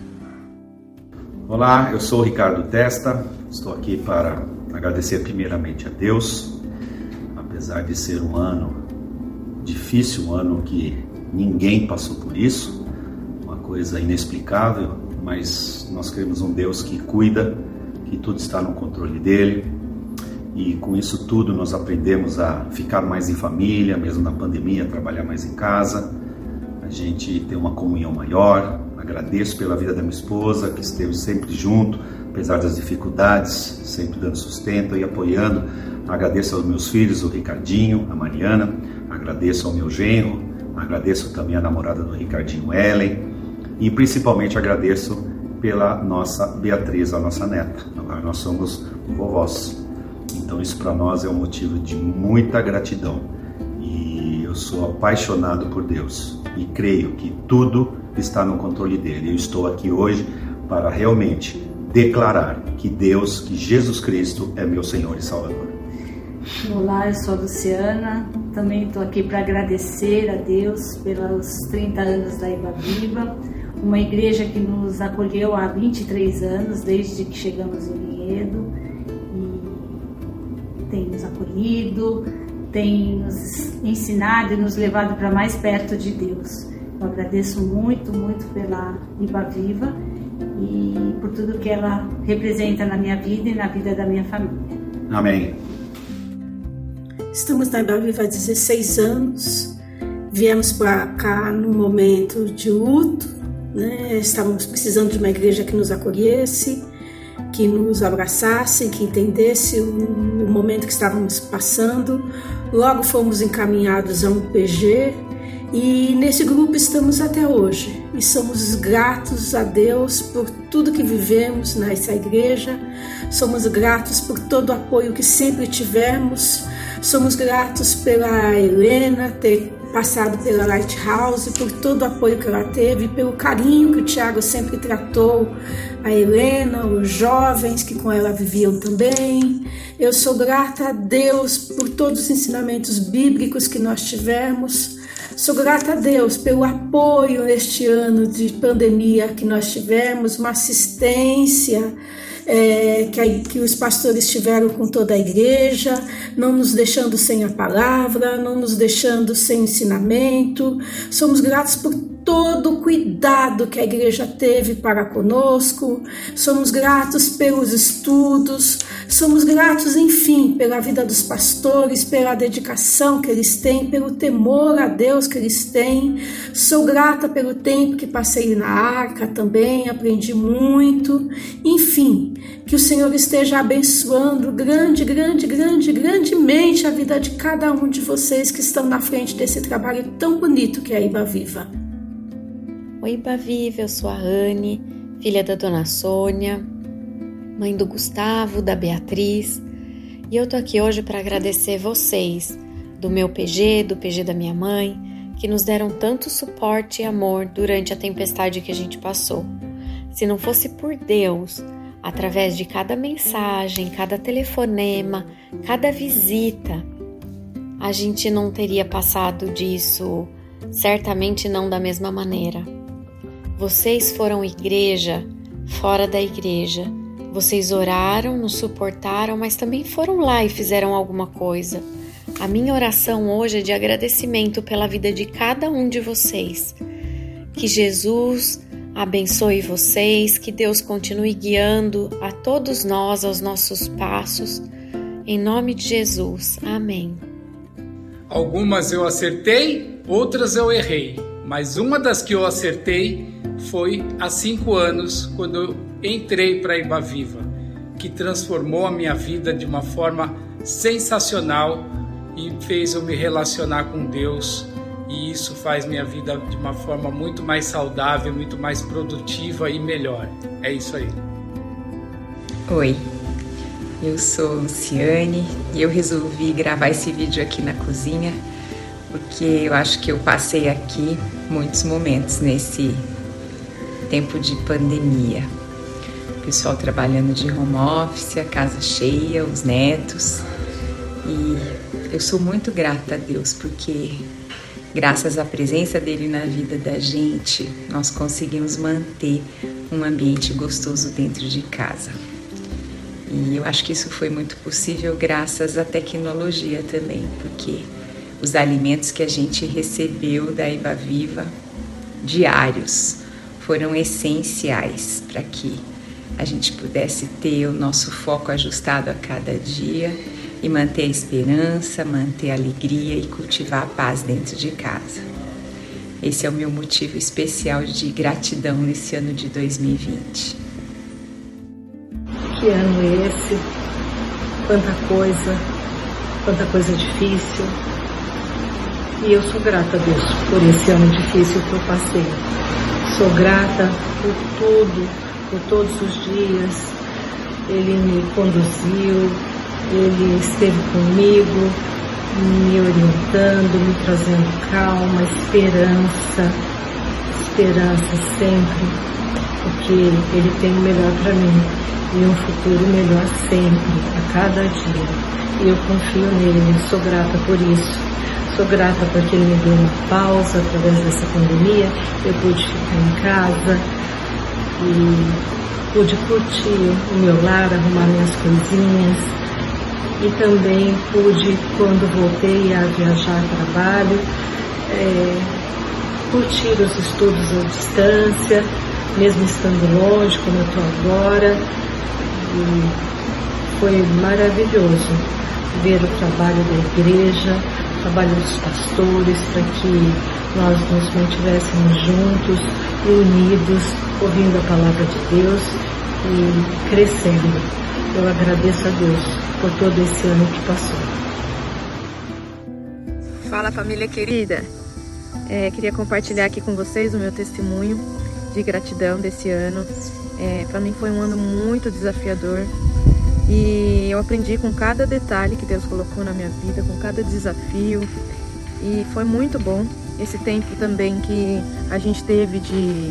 Olá, eu sou o Ricardo Testa. Estou aqui para agradecer primeiramente a Deus. Apesar de ser um ano difícil, um ano que ninguém passou por isso, uma coisa inexplicável, mas nós cremos um Deus que cuida, que tudo está no controle dele, e com isso tudo nós aprendemos a ficar mais em família, mesmo na pandemia, trabalhar mais em casa, a gente tem uma comunhão maior. Agradeço pela vida da minha esposa, que esteve sempre junto, apesar das dificuldades, sempre dando sustento e apoiando. Agradeço aos meus filhos, o Ricardinho, a Mariana, agradeço ao meu genro, agradeço também à namorada do Ricardinho, Ellen, e principalmente agradeço pela nossa Beatriz, a nossa neta. Agora nós somos vovós, então isso para nós é um motivo de muita gratidão, e eu sou apaixonado por Deus e creio que tudo está no controle dele. Eu estou aqui hoje para realmente declarar que Jesus Cristo é meu Senhor e Salvador. Olá, eu sou a Luciana, também estou aqui para agradecer a Deus pelos 30 anos da Ibaviva, uma igreja que nos acolheu há 23 anos, desde que chegamos em Vinhedo, e tem nos acolhido, tem nos ensinado e nos levado para mais perto de Deus. Eu agradeço muito, muito pela Ibaviva e por tudo que ela representa na minha vida e na vida da minha família. Amém. Estamos na Ibaviva há 16 anos, viemos para cá num momento de luto, né? Estávamos precisando de uma igreja que nos acolhesse, que nos abraçasse, que entendesse o momento que estávamos passando. Logo fomos encaminhados a um PG e nesse grupo estamos até hoje. E somos gratos a Deus por tudo que vivemos nessa igreja, somos gratos por todo o apoio que sempre tivemos, somos gratos pela Helena ter passado pela Lighthouse, por todo o apoio que ela teve, pelo carinho que o Tiago sempre tratou a Helena, os jovens que com ela viviam também. Eu sou grata a Deus por todos os ensinamentos bíblicos que nós tivemos. Sou grata a Deus pelo apoio neste ano de pandemia que nós tivemos, uma assistência que os pastores tiveram com toda a igreja, não nos deixando sem a palavra, não nos deixando sem ensinamento. Somos gratos por todo o cuidado que a igreja teve para conosco, somos gratos pelos estudos, somos gratos, enfim, pela vida dos pastores, pela dedicação que eles têm, pelo temor a Deus que eles têm. Sou grata pelo tempo que passei na Arca também, aprendi muito. Enfim, que o Senhor esteja abençoando grandemente a vida de cada um de vocês que estão na frente desse trabalho tão bonito que é a Ibaviva. Oi, Ibaviva, eu sou a Anne, filha da Dona Sônia, mãe do Gustavo, da Beatriz, e eu tô aqui hoje para agradecer vocês, do meu PG, do PG da minha mãe, que nos deram tanto suporte e amor durante a tempestade que a gente passou. Se não fosse por Deus, através de cada mensagem, cada telefonema, cada visita, a gente não teria passado disso, certamente não da mesma maneira. Vocês foram igreja fora da igreja. Vocês oraram, nos suportaram, mas também foram lá e fizeram alguma coisa. A minha oração hoje é de agradecimento pela vida de cada um de vocês. Que Jesus abençoe vocês, que Deus continue guiando a todos nós, aos nossos passos. Em nome de Jesus. Amém. Algumas eu acertei, outras eu errei. Mas uma das que eu acertei foi há 5 anos, quando eu entrei para a Ibaviva, que transformou a minha vida de uma forma sensacional e fez eu me relacionar com Deus. E isso faz minha vida de uma forma muito mais saudável, muito mais produtiva e melhor. É isso aí. Oi, eu sou Luciane e eu resolvi gravar esse vídeo aqui na cozinha porque eu acho que eu passei aqui muitos momentos nesse tempo de pandemia. O pessoal trabalhando de home office, a casa cheia, os netos. E eu sou muito grata a Deus porque, graças à presença dele na vida da gente, nós conseguimos manter um ambiente gostoso dentro de casa. E eu acho que isso foi muito possível graças à tecnologia também, porque os alimentos que a gente recebeu da Ibaviva, diários, foram essenciais para que a gente pudesse ter o nosso foco ajustado a cada dia e manter a esperança, manter a alegria e cultivar a paz dentro de casa. Esse é o meu motivo especial de gratidão nesse ano de 2020. Que ano é esse? Quanta coisa difícil. E eu sou grata a Deus por esse ano difícil que eu passei. Sou grata por tudo, por todos os dias. Ele me conduziu, ele esteve comigo, me orientando, me trazendo calma, esperança sempre, porque ele tem o melhor para mim e um futuro melhor sempre, a cada dia. E eu confio nele, sou grata por isso. Sou grata porque Ele me deu uma pausa através dessa pandemia. Eu pude ficar em casa e pude curtir o meu lar, arrumar minhas coisinhas. E também pude, quando voltei a viajar a trabalho, curtir os estudos à distância, mesmo estando longe, como eu estou agora. E foi maravilhoso ver o trabalho da igreja, o trabalho dos pastores, para que nós nos mantivéssemos juntos e unidos, ouvindo a palavra de Deus e crescendo. Eu agradeço a Deus por todo esse ano que passou. Fala, família querida. Queria compartilhar aqui com vocês o meu testemunho de gratidão desse ano. Para mim foi um ano muito desafiador e eu aprendi com cada detalhe que Deus colocou na minha vida, com cada desafio, e foi muito bom esse tempo também que a gente teve de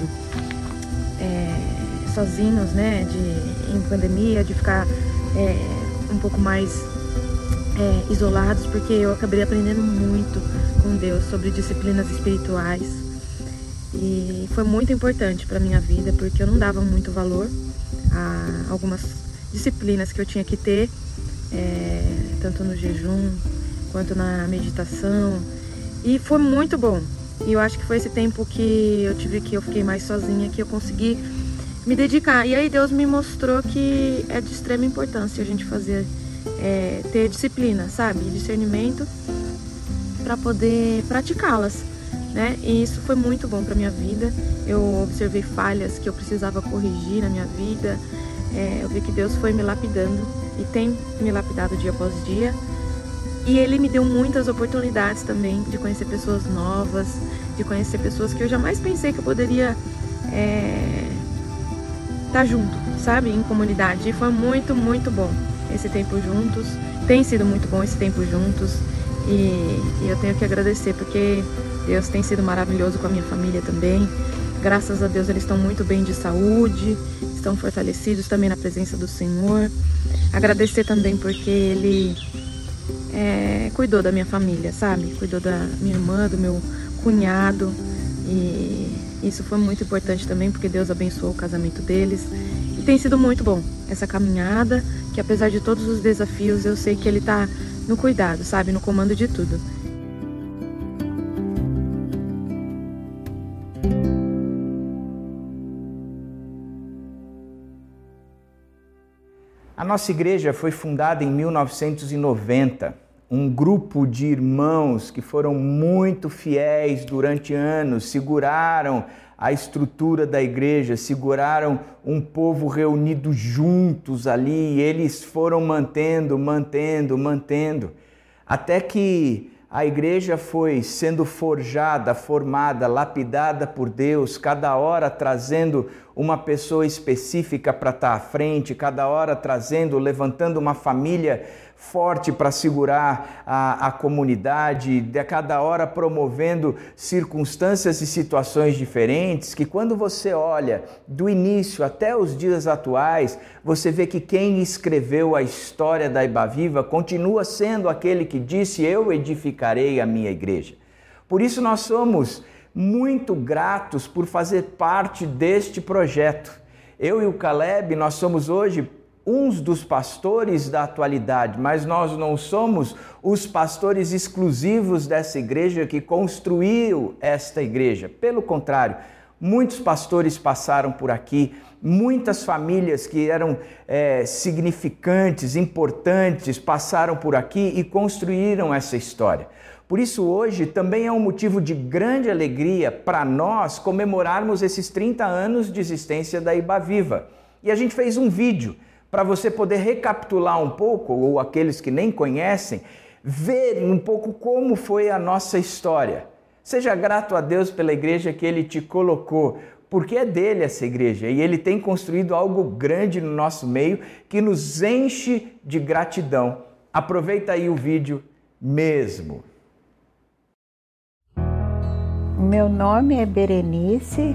sozinhos, né, em pandemia, de ficar um pouco mais isolados, porque eu acabei aprendendo muito com Deus sobre disciplinas espirituais e foi muito importante para minha vida, porque eu não dava muito valor a algumas disciplinas que eu tinha que ter, tanto no jejum quanto na meditação, e foi muito bom. E eu acho que foi esse tempo que eu fiquei mais sozinha, que eu consegui me dedicar. E aí Deus me mostrou que é de extrema importância a gente ter disciplina, sabe? Discernimento para poder praticá-las, né? E isso foi muito bom para minha vida. Eu observei falhas que eu precisava corrigir na minha vida. Eu vi que Deus foi me lapidando e tem me lapidado dia após dia. E Ele me deu muitas oportunidades também de conhecer pessoas novas, de conhecer pessoas que eu jamais pensei que eu poderia estar junto, sabe? Em comunidade. E foi muito, muito bom esse tempo juntos. Tem sido muito bom esse tempo juntos. E eu tenho que agradecer, porque Deus tem sido maravilhoso com a minha família também. Graças a Deus eles estão muito bem de saúde, estão fortalecidos também na presença do Senhor. Agradecer também porque Ele cuidou da minha família, sabe? Cuidou da minha irmã, do meu cunhado. E isso foi muito importante também, porque Deus abençoou o casamento deles. E tem sido muito bom essa caminhada, que apesar de todos os desafios, eu sei que Ele está no cuidado, sabe? No comando de tudo. A nossa igreja foi fundada em 1990. Um grupo de irmãos que foram muito fiéis durante anos, seguraram a estrutura da igreja, seguraram um povo reunido juntos ali, e eles foram mantendo, até que a igreja foi sendo forjada, formada, lapidada por Deus, cada hora trazendo uma pessoa específica para estar à frente, cada hora levantando uma família forte para segurar a comunidade, de cada hora promovendo circunstâncias e situações diferentes, que quando você olha do início até os dias atuais, você vê que quem escreveu a história da Ibaviva continua sendo aquele que disse: eu edificarei a minha igreja. Por isso nós somos muito gratos por fazer parte deste projeto. Eu e o Caleb, nós somos hoje uns dos pastores da atualidade, mas nós não somos os pastores exclusivos dessa igreja que construiu esta igreja. Pelo contrário, muitos pastores passaram por aqui, muitas famílias que eram significantes, importantes, passaram por aqui e construíram essa história. Por isso hoje também é um motivo de grande alegria para nós comemorarmos esses 30 anos de existência da Ibaviva. E a gente fez um vídeo para você poder recapitular um pouco, ou aqueles que nem conhecem, verem um pouco como foi a nossa história. Seja grato a Deus pela igreja que Ele te colocou, porque é dele essa igreja e Ele tem construído algo grande no nosso meio que nos enche de gratidão. Aproveita aí o vídeo mesmo. Meu nome é Berenice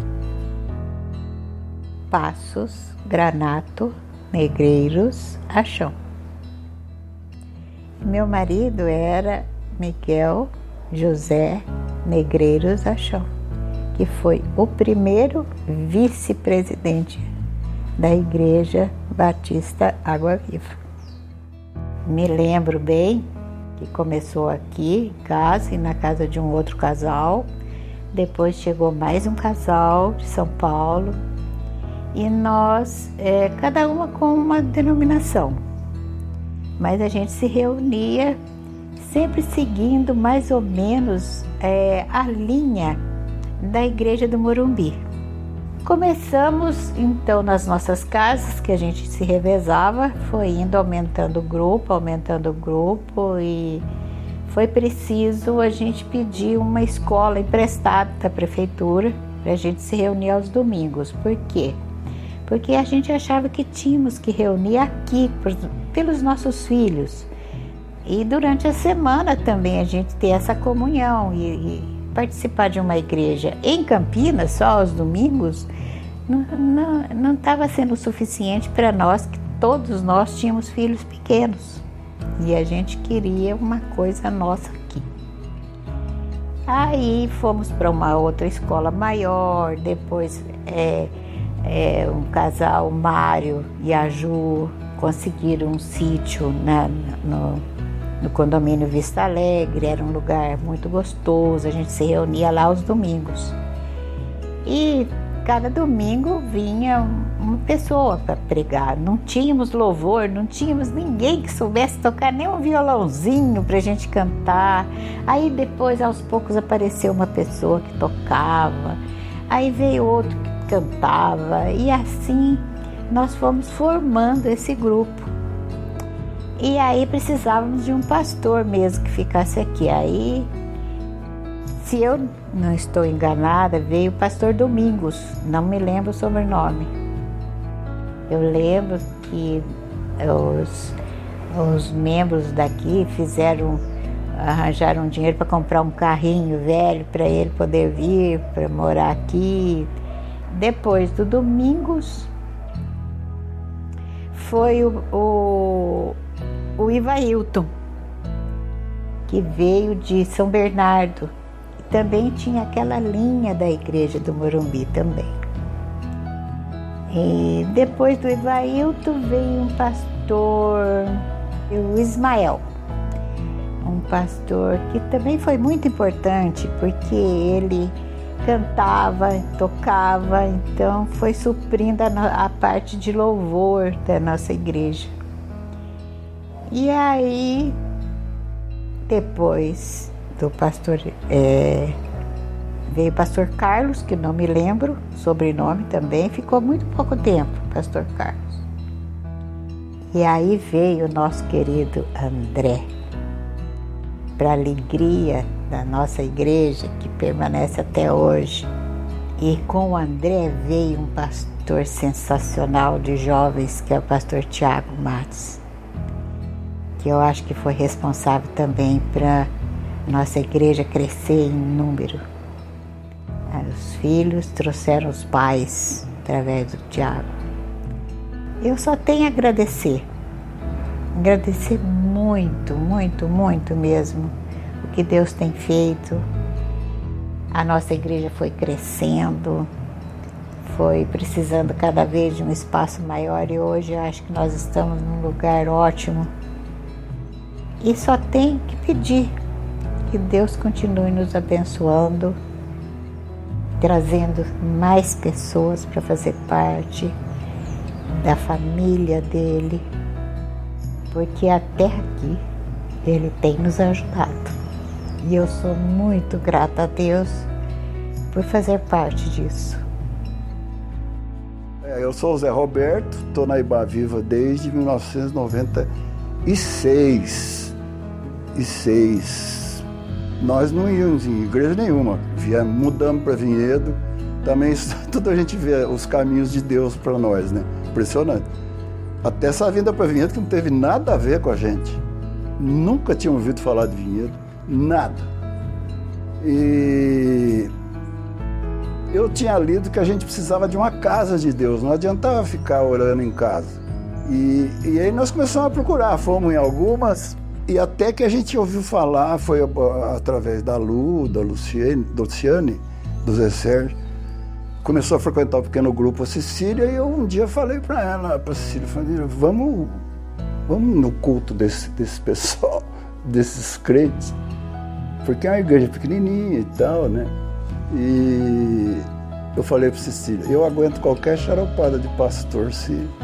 Passos Granato Negreiros Achão. Meu marido era Miguel José Negreiros Achão, que foi o primeiro vice-presidente da Igreja Batista Água Viva. Me lembro bem que começou aqui em casa e na casa de um outro casal. Depois chegou mais um casal de São Paulo e nós, cada uma com uma denominação, mas a gente se reunia sempre seguindo mais ou menos a linha da Igreja do Morumbi. Começamos então nas nossas casas, que a gente se revezava, foi indo aumentando o grupo e foi preciso a gente pedir uma escola emprestada da prefeitura para a gente se reunir aos domingos. Por quê? Porque a gente achava que tínhamos que reunir aqui pelos nossos filhos e durante a semana também a gente ter essa comunhão e participar de uma igreja em Campinas só aos domingos não estava sendo suficiente para nós, que todos nós tínhamos filhos pequenos e a gente queria uma coisa nossa aqui. Aí fomos para uma outra escola maior, depois um casal, o Mário e a Ju, conseguiram um sítio no condomínio Vista Alegre. Era um lugar muito gostoso, a gente se reunia lá aos domingos. E cada domingo vinha uma pessoa para pregar. Não tínhamos louvor, não tínhamos ninguém que soubesse tocar nem um violãozinho para a gente cantar. Aí depois, aos poucos, apareceu uma pessoa que tocava, aí veio outro que cantava, e assim nós fomos formando esse grupo. E aí precisávamos de um pastor mesmo que ficasse aqui. Aí, se eu não estou enganada, veio o pastor Domingos, não me lembro o sobrenome. Eu lembro que os membros daqui arranjaram dinheiro para comprar um carrinho velho para ele poder vir, para morar aqui. Depois do Domingos, foi o Ivailton, que veio de São Bernardo. E também tinha aquela linha da Igreja do Morumbi também. E depois do Ivailton veio um pastor, o Ismael. Um pastor que também foi muito importante, porque ele cantava, tocava, então foi suprindo a parte de louvor da nossa igreja. E aí, depois do pastor, veio o pastor Carlos, que não me lembro o sobrenome também, ficou muito pouco tempo, pastor Carlos. E aí veio o nosso querido André, para alegria da nossa igreja, que permanece até hoje. E com o André veio um pastor sensacional de jovens, que é o pastor Tiago Matos, que eu acho que foi responsável também para nossa igreja crescer em número. Os filhos trouxeram os pais através do Tiago. Eu só tenho a agradecer muito, muito, muito mesmo o que Deus tem feito. A nossa igreja foi crescendo, foi precisando cada vez de um espaço maior e hoje eu acho que nós estamos num lugar ótimo. E só tem que pedir que Deus continue nos abençoando, trazendo mais pessoas para fazer parte da família dele, porque até aqui ele tem nos ajudado. E eu sou muito grata a Deus por fazer parte disso. Eu sou o Zé Roberto, estou na Ibaviva desde 1906. Nós não íamos em igreja nenhuma, mudamos para Vinhedo. Também tudo a gente vê os caminhos de Deus para nós, né? Impressionante. Até essa vinda para Vinhedo que não teve nada a ver com a gente. Nunca tinha ouvido falar de Vinhedo, nada. E eu tinha lido que a gente precisava de uma casa de Deus, não adiantava ficar orando em casa. E aí nós começamos a procurar, fomos em algumas, E até que a gente ouviu falar, foi através da Lu, da Luciane, do Zé Sérgio, começou a frequentar o pequeno grupo a Cecília, e eu um dia falei para ela, para Cecília, falei, vamos no culto desse pessoal, desses crentes, porque é uma igreja pequenininha e tal, né? E eu falei para Cecília, eu aguento qualquer xaropada de pastor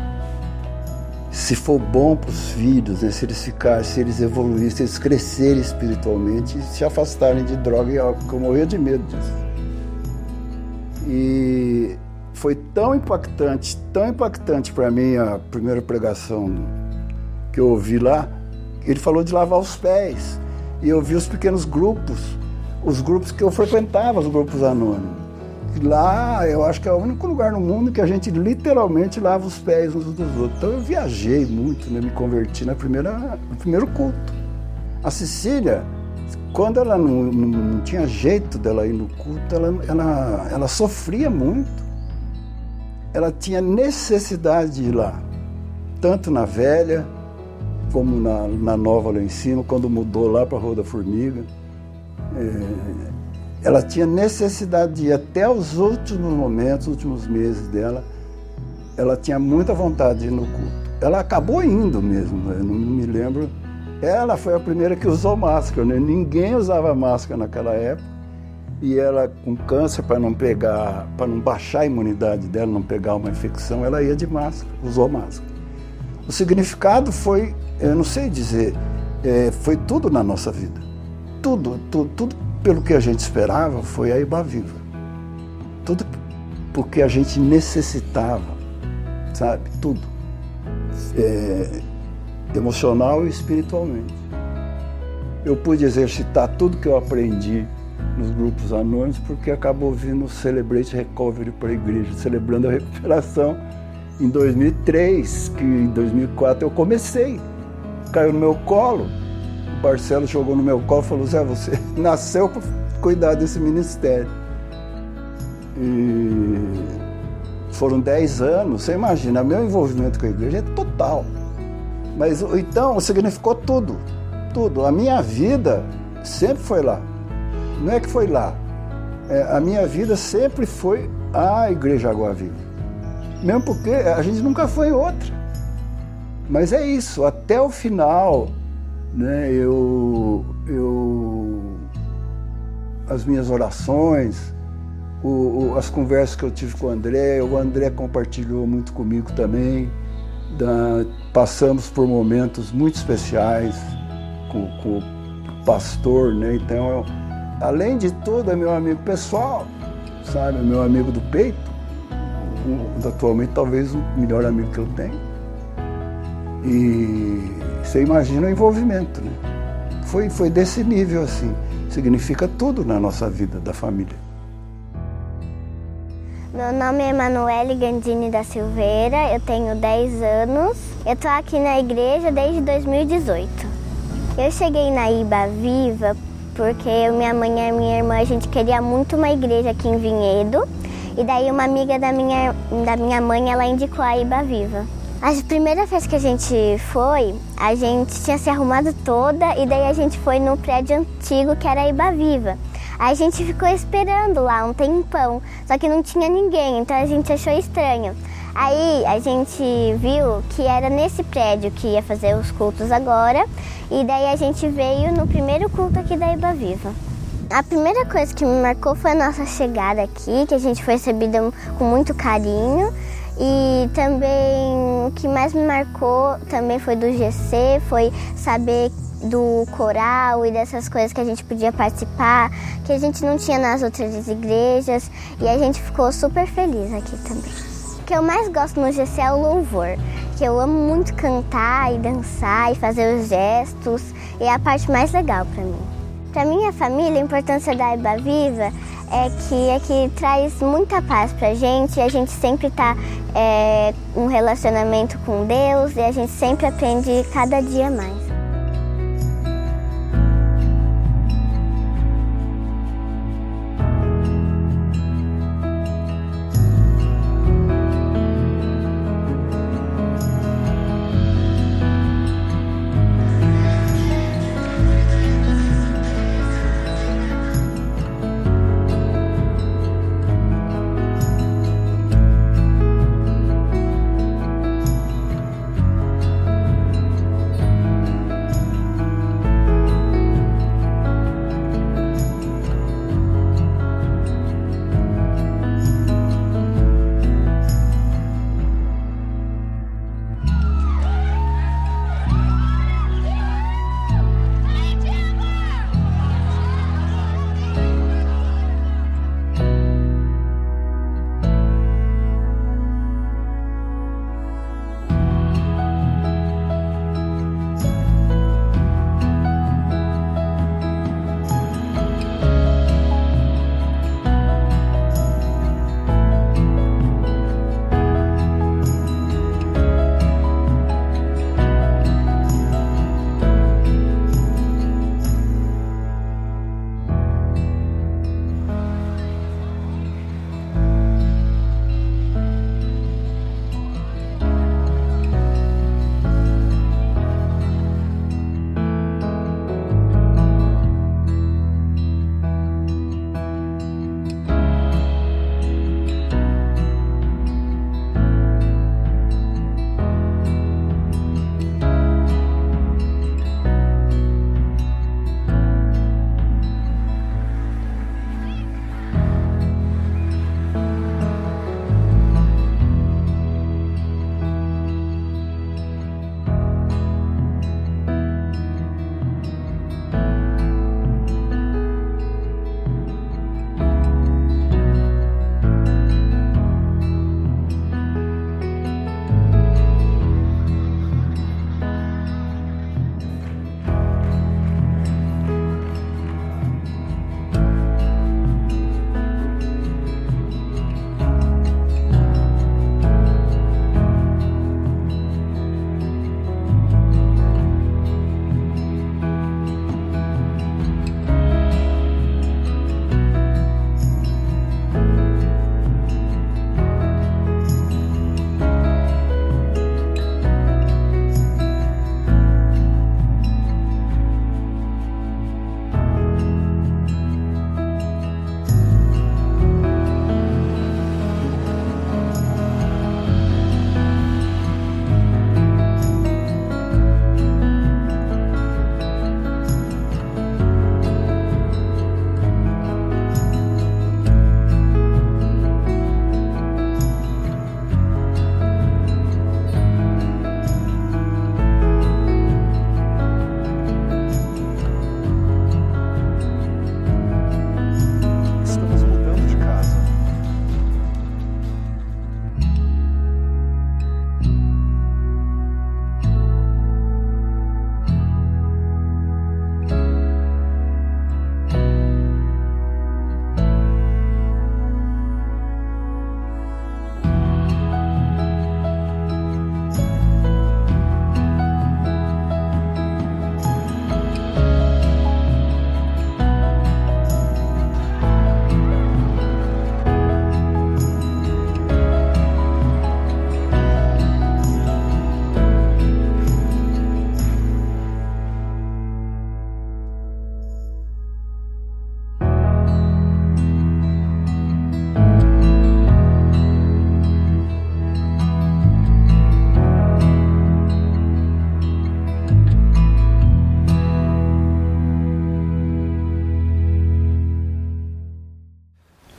se for bom para os filhos, né? Se eles evoluírem, se eles crescerem espiritualmente e se afastarem de droga e álcool, que eu morria de medo disso. E foi tão impactante para mim a primeira pregação que eu ouvi lá. Ele falou de lavar os pés, e eu vi os pequenos grupos, os grupos que eu frequentava, os grupos anônimos. Lá, eu acho que é o único lugar no mundo que a gente literalmente lava os pés uns dos outros. Então eu viajei muito, né? Me converti no primeiro culto. A Cecília, quando ela não tinha jeito dela ir no culto, ela sofria muito. Ela tinha necessidade de ir lá, tanto na velha, como na nova lá em cima, quando mudou lá para a Rua da Formiga. Ela tinha necessidade de ir até os últimos momentos, os últimos meses dela. Ela tinha muita vontade de ir no culto. Ela acabou indo mesmo, eu não me lembro. Ela foi a primeira que usou máscara, né? Ninguém usava máscara naquela época. E ela, com câncer, para não baixar a imunidade dela, não pegar uma infecção, ela ia de máscara, usou máscara. O significado foi, eu não sei dizer, foi tudo na nossa vida. Tudo pelo que a gente esperava foi a Ibaviva. Tudo porque a gente necessitava, sabe? Tudo. Emocional e espiritualmente. Eu pude exercitar tudo que eu aprendi nos grupos anônimos porque acabou vindo o Celebrate Recovery para a igreja, celebrando a recuperação em 2003, que em 2004 eu comecei. Caiu no meu colo. O Barcelo jogou no meu colo e falou, Zé, você nasceu para cuidar desse ministério. E foram 10 anos, você imagina, meu envolvimento com a igreja é total. Mas então significou tudo. A minha vida sempre foi lá. Não é que foi lá. A minha vida sempre foi a Igreja Água Viva. Mesmo porque a gente nunca foi em outra. Mas é isso, até o final, né, as minhas orações, as conversas que eu tive com o André compartilhou muito comigo também. Passamos por momentos muito especiais com o pastor, né? Então, além de tudo, é meu amigo pessoal, sabe? É meu amigo do peito, atualmente talvez o melhor amigo que eu tenho. E você imagina o envolvimento, né? Foi desse nível, assim. Significa tudo na nossa vida, da família. Meu nome é Emanuele Gandini da Silveira, eu tenho 10 anos. Eu tô aqui na igreja desde 2018. Eu cheguei na Ibaviva porque minha mãe e minha irmã, a gente queria muito uma igreja aqui em Vinhedo. E daí uma amiga da minha mãe, ela indicou a Ibaviva. A primeira vez que a gente foi, a gente tinha se arrumado toda e daí a gente foi no prédio antigo que era a Ibaviva. Aí a gente ficou esperando lá um tempão, só que não tinha ninguém, então a gente achou estranho. Aí a gente viu que era nesse prédio que ia fazer os cultos agora, e daí a gente veio no primeiro culto aqui da Ibaviva. A primeira coisa que me marcou foi a nossa chegada aqui, que a gente foi recebida com muito carinho. E também o que mais me marcou também foi do GC, foi saber do coral e dessas coisas que a gente podia participar, que a gente não tinha nas outras igrejas, e a gente ficou super feliz aqui também. O que eu mais gosto no GC é o louvor, que eu amo muito cantar e dançar e fazer os gestos, e é a parte mais legal para mim. Para minha família, a importância da Ibaviva é que traz muita paz pra gente, e a gente sempre tá em um relacionamento com Deus, e a gente sempre aprende cada dia mais.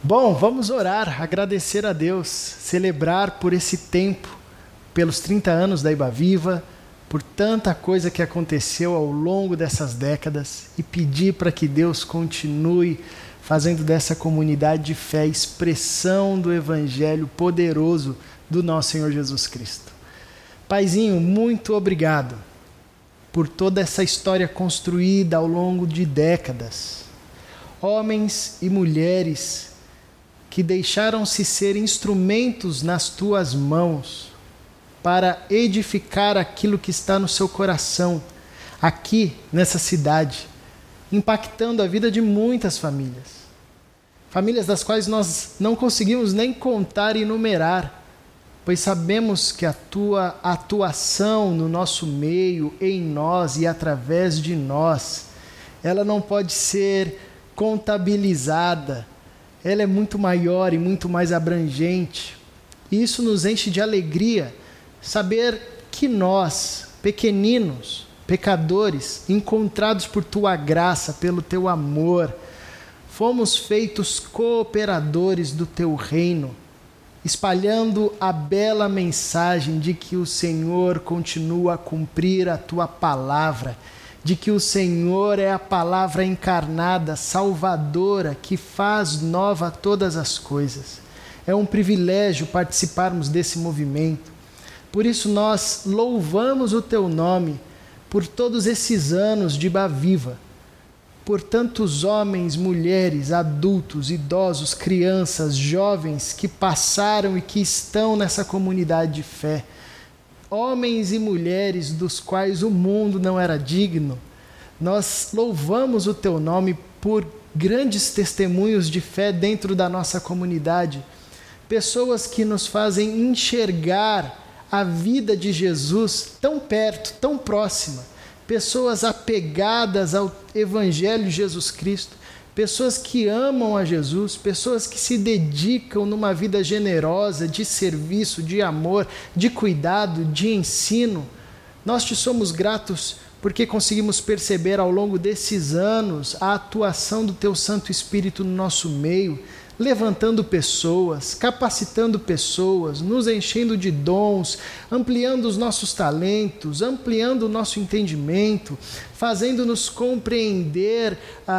Bom, vamos orar, agradecer a Deus, celebrar por esse tempo, pelos 30 anos da Ibaviva, por tanta coisa que aconteceu ao longo dessas décadas e pedir para que Deus continue fazendo dessa comunidade de fé expressão do Evangelho poderoso do nosso Senhor Jesus Cristo. Paizinho, muito obrigado por toda essa história construída ao longo de décadas. Homens e mulheres que deixaram-se ser instrumentos nas tuas mãos para edificar aquilo que está no seu coração, aqui nessa cidade, impactando a vida de muitas famílias. Famílias das quais nós não conseguimos nem contar e numerar, pois sabemos que a tua atuação no nosso meio, em nós e através de nós, ela não pode ser contabilizada, ela é muito maior e muito mais abrangente. E isso nos enche de alegria, saber que nós, pequeninos, pecadores, encontrados por tua graça, pelo teu amor, fomos feitos cooperadores do teu reino, espalhando a bela mensagem de que o Senhor continua a cumprir a tua palavra, de que o Senhor é a palavra encarnada, salvadora, que faz nova todas as coisas. É um privilégio participarmos desse movimento. Por isso nós louvamos o teu nome por todos esses anos de Ibaviva, por tantos homens, mulheres, adultos, idosos, crianças, jovens que passaram e que estão nessa comunidade de fé. Homens e mulheres dos quais o mundo não era digno. Nós louvamos o teu nome por grandes testemunhos de fé dentro da nossa comunidade. Pessoas que nos fazem enxergar a vida de Jesus tão perto, tão próxima. Pessoas apegadas ao Evangelho de Jesus Cristo, pessoas que amam a Jesus, pessoas que se dedicam numa vida generosa, de serviço, de amor, de cuidado, de ensino. Nós te somos gratos porque conseguimos perceber ao longo desses anos a atuação do teu Santo Espírito no nosso meio, levantando pessoas, capacitando pessoas, nos enchendo de dons, ampliando os nossos talentos, ampliando o nosso entendimento, fazendo-nos compreender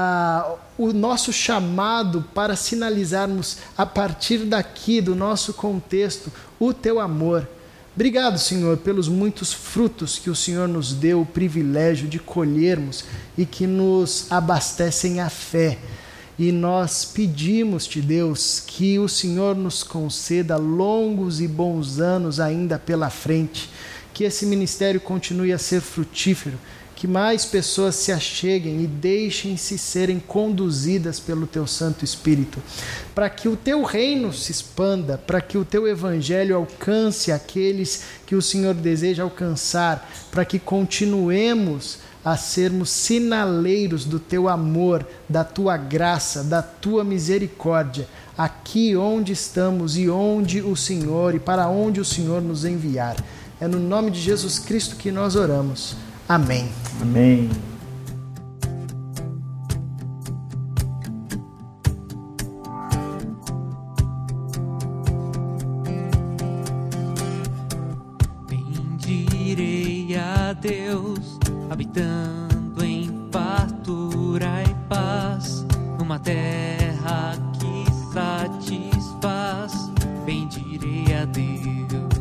o nosso chamado para sinalizarmos a partir daqui, do nosso contexto, o teu amor. Obrigado, Senhor, pelos muitos frutos que o Senhor nos deu o privilégio de colhermos e que nos abastecem a fé. E nós pedimos-te, Deus, que o Senhor nos conceda longos e bons anos ainda pela frente, que esse ministério continue a ser frutífero, que mais pessoas se acheguem e deixem-se serem conduzidas pelo teu Santo Espírito, para que o teu reino se expanda, para que o teu evangelho alcance aqueles que o Senhor deseja alcançar, para que continuemos a sermos sinaleiros do teu amor, da tua graça, da tua misericórdia, aqui onde estamos e onde o Senhor e para onde o Senhor nos enviar. É no nome de Jesus Cristo que nós oramos. Amém. Amém. Bendirei a Deus, habitando em fartura e paz, numa terra que satisfaz. Bendirei a Deus,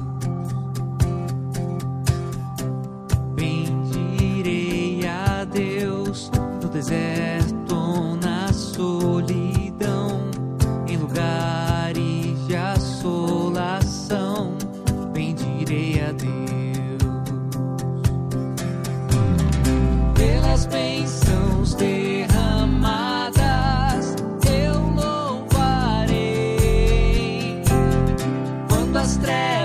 bendirei a Deus, no deserto ou na solidão, em lugares de assolação. Bendirei a Deus. Pelas bênçãos derramadas eu louvarei, quando as trevas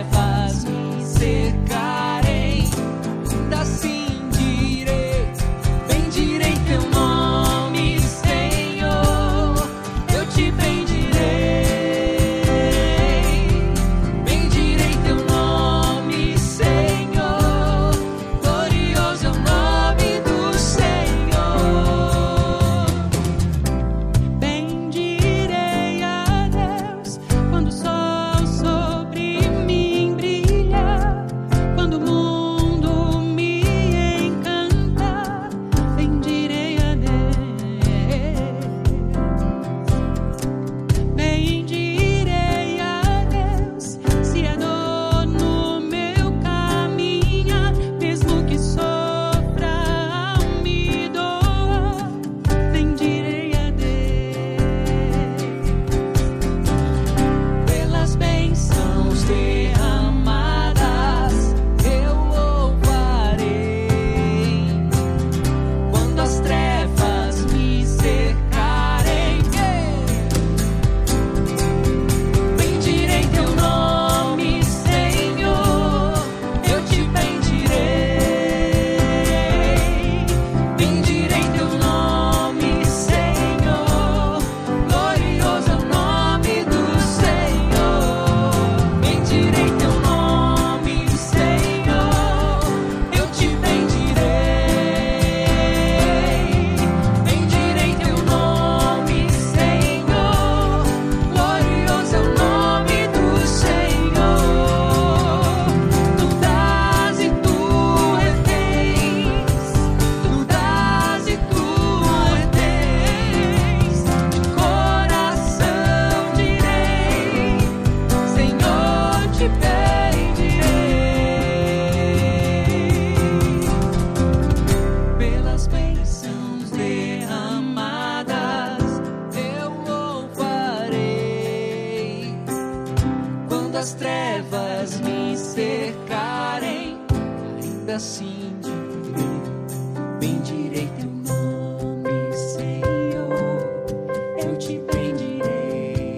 as trevas me cercarem, ainda assim bendirei teu nome, Senhor. Eu te bendirei,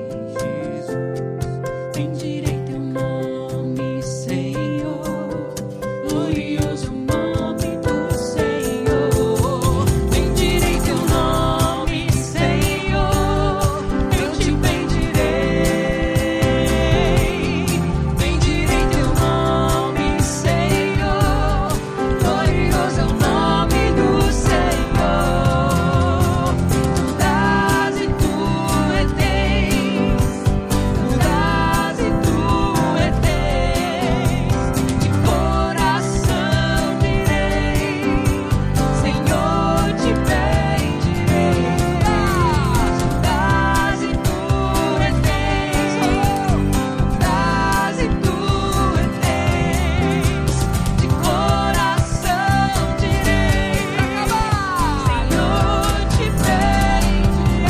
Jesus. Bendirei teu nome, Senhor. Glorioso nome do Senhor. Bendirei teu nome, Senhor. Eu te bendirei. Bendirei teu nome, Senhor. Glorioso é o nome do Senhor. Tu dás e tu retens. Tu dás e tu retens. De coração direi, Senhor, te bendirei. Tu dás e tu retens. Tu dás e tu retens. De coração direi, Senhor, te bendirei.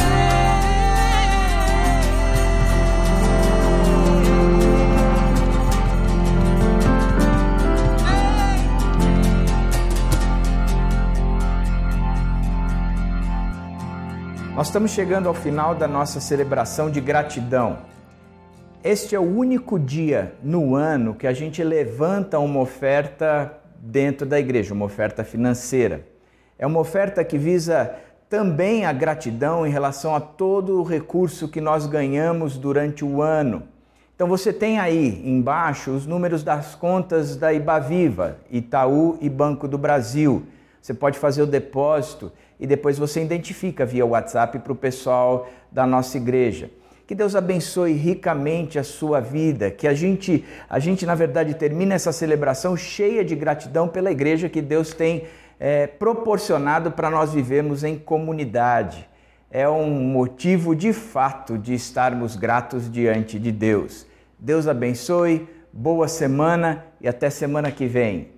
Nós estamos chegando ao final da nossa celebração de gratidão. Este é o único dia no ano que a gente levanta uma oferta dentro da igreja, uma oferta financeira. É uma oferta que visa também a gratidão em relação a todo o recurso que nós ganhamos durante o ano. Então você tem aí embaixo os números das contas da Ibaviva, Itaú e Banco do Brasil. Você pode fazer o depósito e depois você identifica via WhatsApp para o pessoal da nossa igreja. Que Deus abençoe ricamente a sua vida, que a gente na verdade termina essa celebração cheia de gratidão pela igreja que Deus tem proporcionado para nós vivermos em comunidade. É um motivo de fato de estarmos gratos diante de Deus. Deus abençoe, boa semana e até semana que vem.